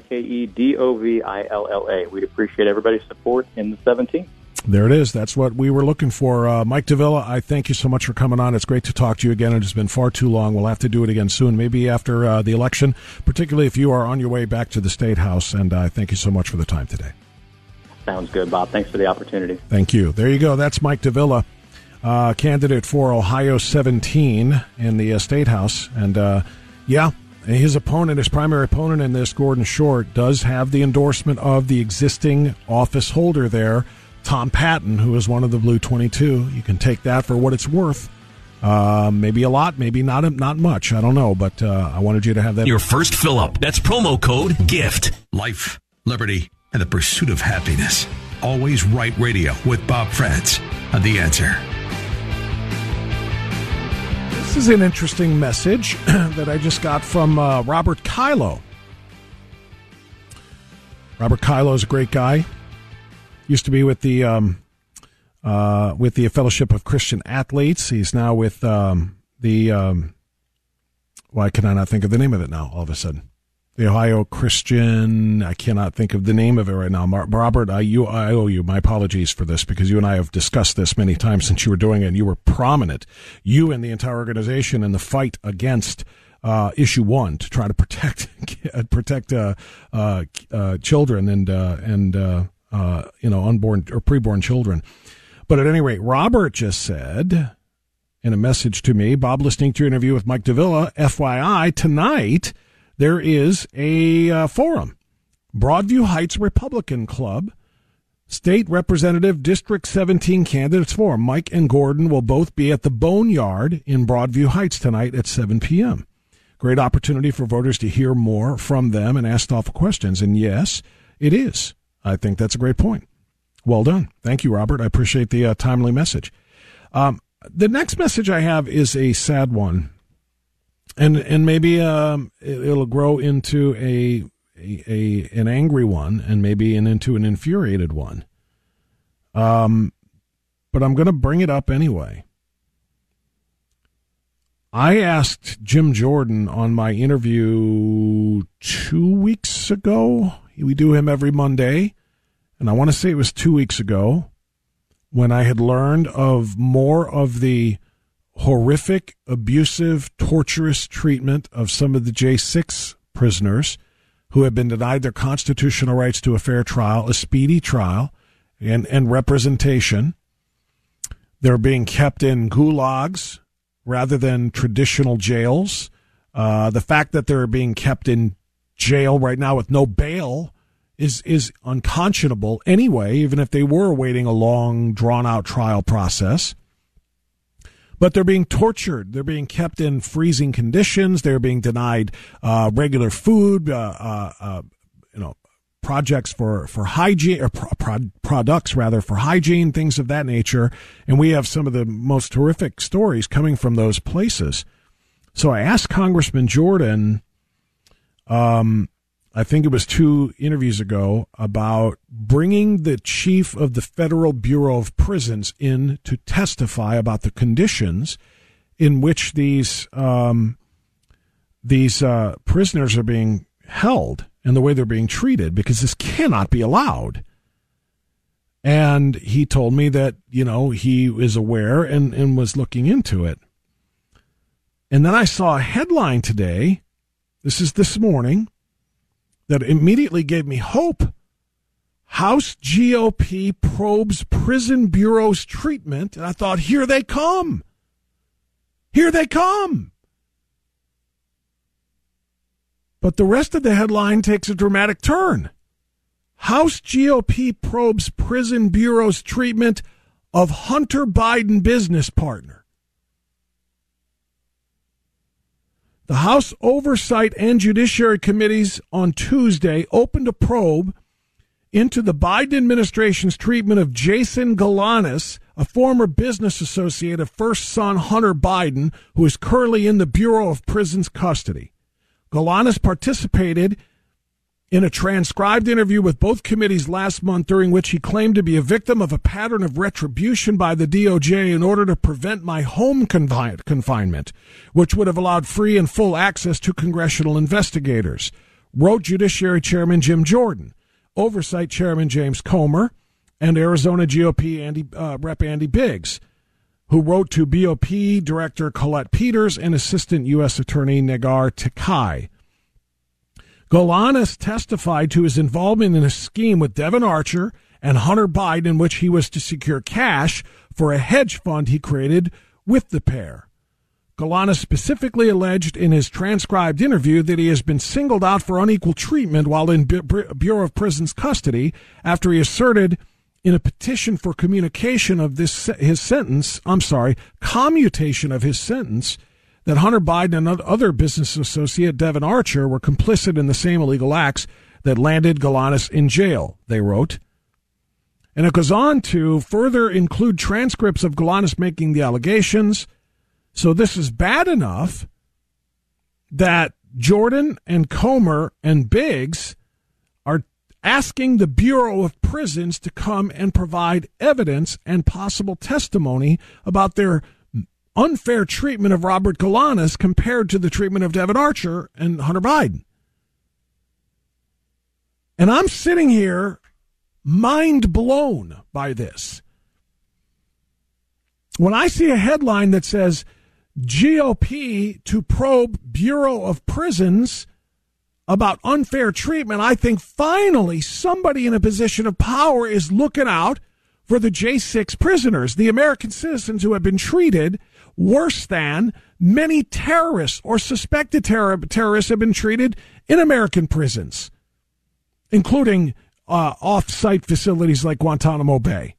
MikeDovilla. We'd appreciate everybody's support in the 17th. There it is. That's what we were looking for. Mike Davila, I thank you so much for coming on. It's great to talk to you again. It has been far too long. We'll have to do it again soon, maybe after the election, particularly if you are on your way back to the State House. And I thank you so much for the time today. Sounds good, Bob. Thanks for the opportunity. Thank you. There you go. That's Mike Davila, candidate for Ohio 17 in the State House. And, his opponent, his primary opponent in this, Gordon Short, does have the endorsement of the existing office holder there, Tom Patton, who is one of the Blue 22. You can take that for what it's worth. Maybe a lot, maybe not much. I don't know, but I wanted you to have that. Your first fill-up. That's promo code GIFT. Life, liberty, and the pursuit of happiness. Always Right Radio with Bob Frantz on The Answer. This is an interesting message that I just got from Robert Kylo. Robert Kylo is a great guy. Used to be with the Fellowship of Christian Athletes. He's now with why can I not think of the name of it now? All of a sudden, the Ohio Christian. I cannot think of the name of it right now. Robert, I owe you my apologies for this, because you and I have discussed this many times since you were doing it, and you were prominent, you and the entire organization, in the fight against issue 1 to try to protect children and unborn or preborn children. But at any rate, Robert just said in a message to me, Bob, listening to your interview with Mike Davila, FYI, tonight there is a forum, Broadview Heights Republican Club, State Representative District 17 Candidates Forum. Mike and Gordon will both be at the Boneyard in Broadview Heights tonight at 7 p.m. Great opportunity for voters to hear more from them and ask thoughtful questions. And yes, it is. I think that's a great point. Well done. Thank you, Robert. I appreciate the timely message. the next message I have is a sad one, and maybe it'll grow into an angry one, and maybe into an infuriated one. But I'm going to bring it up anyway. I asked Jim Jordan on my interview 2 weeks ago. We do him every Monday, and I want to say it was 2 weeks ago, when I had learned of more of the horrific, abusive, torturous treatment of some of the J6 prisoners who have been denied their constitutional rights to a fair trial, a speedy trial, and representation. They're being kept in gulags rather than traditional jails. The fact that they're being kept in jail right now with no bail is unconscionable anyway, even if they were awaiting a long, drawn-out trial process. But they're being tortured. They're being kept in freezing conditions. They're being denied regular food, projects for hygiene, or products rather for hygiene, things of that nature. And we have some of the most horrific stories coming from those places. So I asked Congressman Jordan, I think it was 2 interviews ago, about bringing the chief of the Federal Bureau of Prisons in to testify about the conditions in which these prisoners are being held and the way they're being treated, because this cannot be allowed. And he told me that, he is aware and was looking into it. And then I saw a headline today, this morning, that immediately gave me hope. House GOP probes prison bureau's treatment. And I thought, here they come. Here they come. But the rest of the headline takes a dramatic turn. House GOP probes prison bureau's treatment of Hunter Biden business partner. The House Oversight and Judiciary Committees on Tuesday opened a probe into the Biden administration's treatment of Jason Galanis, a former business associate of first son Hunter Biden, who is currently in the Bureau of Prisons custody. Galanis participated in a transcribed interview with both committees last month, during which he claimed to be a victim of a pattern of retribution by the DOJ in order to prevent my home confinement, which would have allowed free and full access to congressional investigators, wrote Judiciary Chairman Jim Jordan, Oversight Chairman James Comer, and Arizona GOP Rep. Andy Biggs, who wrote to BOP Director Colette Peters and Assistant U.S. Attorney Negar Takai. Galanis testified to his involvement in a scheme with Devin Archer and Hunter Biden, in which he was to secure cash for a hedge fund he created with the pair. Galanis specifically alleged in his transcribed interview that he has been singled out for unequal treatment while in Bureau of Prisons custody after he asserted in a petition for commutation of commutation of his sentence, that Hunter Biden and other business associate Devin Archer were complicit in the same illegal acts that landed Galanis in jail, they wrote. And it goes on to further include transcripts of Galanis making the allegations. So this is bad enough that Jordan and Comer and Biggs are asking the Bureau of Prisons to come and provide evidence and possible testimony about their unfair treatment of Robert Galanis compared to the treatment of Devin Archer and Hunter Biden. And I'm sitting here mind blown by this. When I see a headline that says GOP to probe Bureau of Prisons about unfair treatment, I think finally somebody in a position of power is looking out for the J6 prisoners, the American citizens who have been treated worse than many terrorists or suspected terrorists have been treated in American prisons, including off-site facilities like Guantanamo Bay.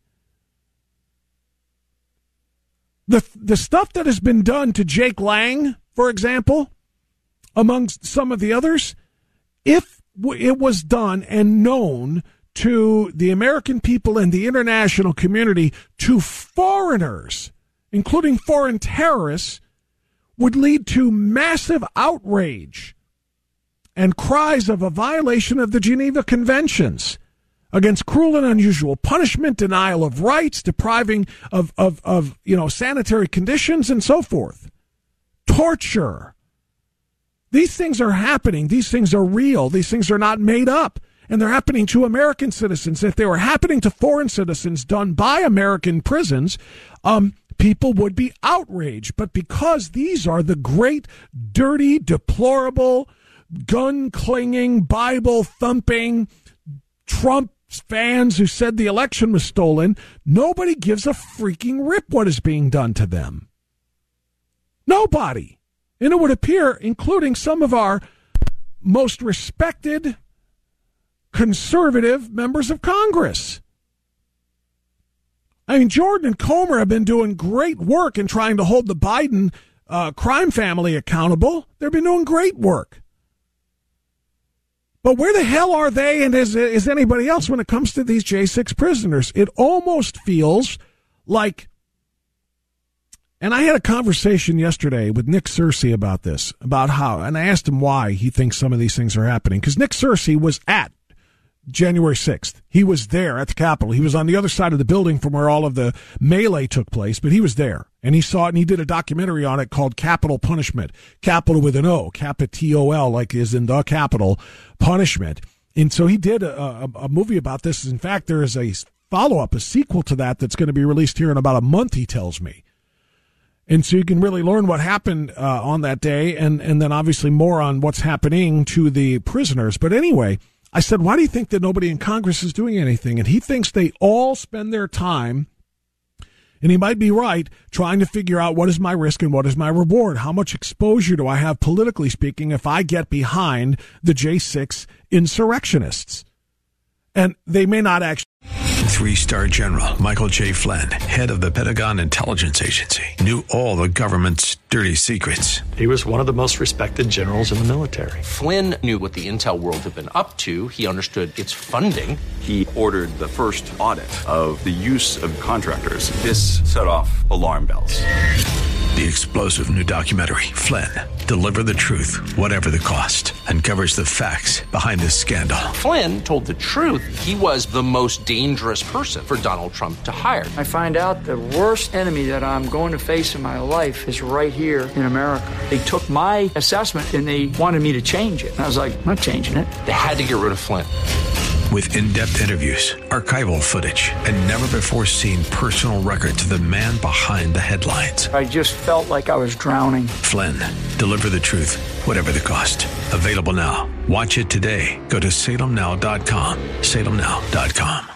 The stuff that has been done to Jake Lang, for example, amongst some of the others, if it was done and known to the American people and the international community, to foreigners, including foreign terrorists, would lead to massive outrage and cries of a violation of the Geneva Conventions against cruel and unusual punishment, denial of rights, depriving of sanitary conditions, and so forth. Torture. These things are happening. These things are real. These things are not made up. And they're happening to American citizens. If they were happening to foreign citizens done by American prisons, people would be outraged. But because these are the great, dirty, deplorable, gun-clinging, Bible-thumping Trump fans who said the election was stolen, nobody gives a freaking rip what is being done to them. Nobody. And it would appear, including some of our most respected conservative members of Congress. I mean, Jordan and Comer have been doing great work in trying to hold the Biden crime family accountable. They've been doing great work. But where the hell are they and is anybody else when it comes to these J6 prisoners? It almost feels like, and I had a conversation yesterday with Nick Searcy about this, about how, and I asked him why he thinks some of these things are happening. Because Nick Searcy was at January 6th. He was there at the Capitol. He was on the other side of the building from where all of the melee took place, but he was there. And he saw it, and he did a documentary on it called Capital Punishment. Capital with an O, Capitol, like is in the Capitol Punishment. And so he did a movie about this. In fact, there is a follow-up, a sequel to that's going to be released here in about a month, he tells me. And so you can really learn what happened on that day, and then obviously more on what's happening to the prisoners. But anyway, I said, why do you think that nobody in Congress is doing anything? And he thinks they all spend their time, and he might be right, trying to figure out what is my risk and what is my reward. How much exposure do I have, politically speaking, if I get behind the J6 insurrectionists? And they may not actually. 3-star General Michael J. Flynn, head of the Pentagon Intelligence Agency, knew all the government's dirty secrets. He was one of the most respected generals in the military. Flynn knew what the intel world had been up to. He understood its funding. He ordered the first audit of the use of contractors. This set off alarm bells. The explosive new documentary, Flynn, Deliver the Truth, Whatever the Cost, uncovers the facts behind this scandal. Flynn told the truth. He was the most dangerous person for Donald Trump to hire. I find out the worst enemy that I'm going to face in my life is right here in America. They took my assessment and they wanted me to change it. And I was like, I'm not changing it. They had to get rid of Flynn. With in-depth interviews, archival footage, and never-before-seen personal records of the man behind the headlines. I just felt like I was drowning. Flynn, Deliver the Truth, Whatever the Cost. Available now. Watch it today. Go to salemnow.com. salemnow.com.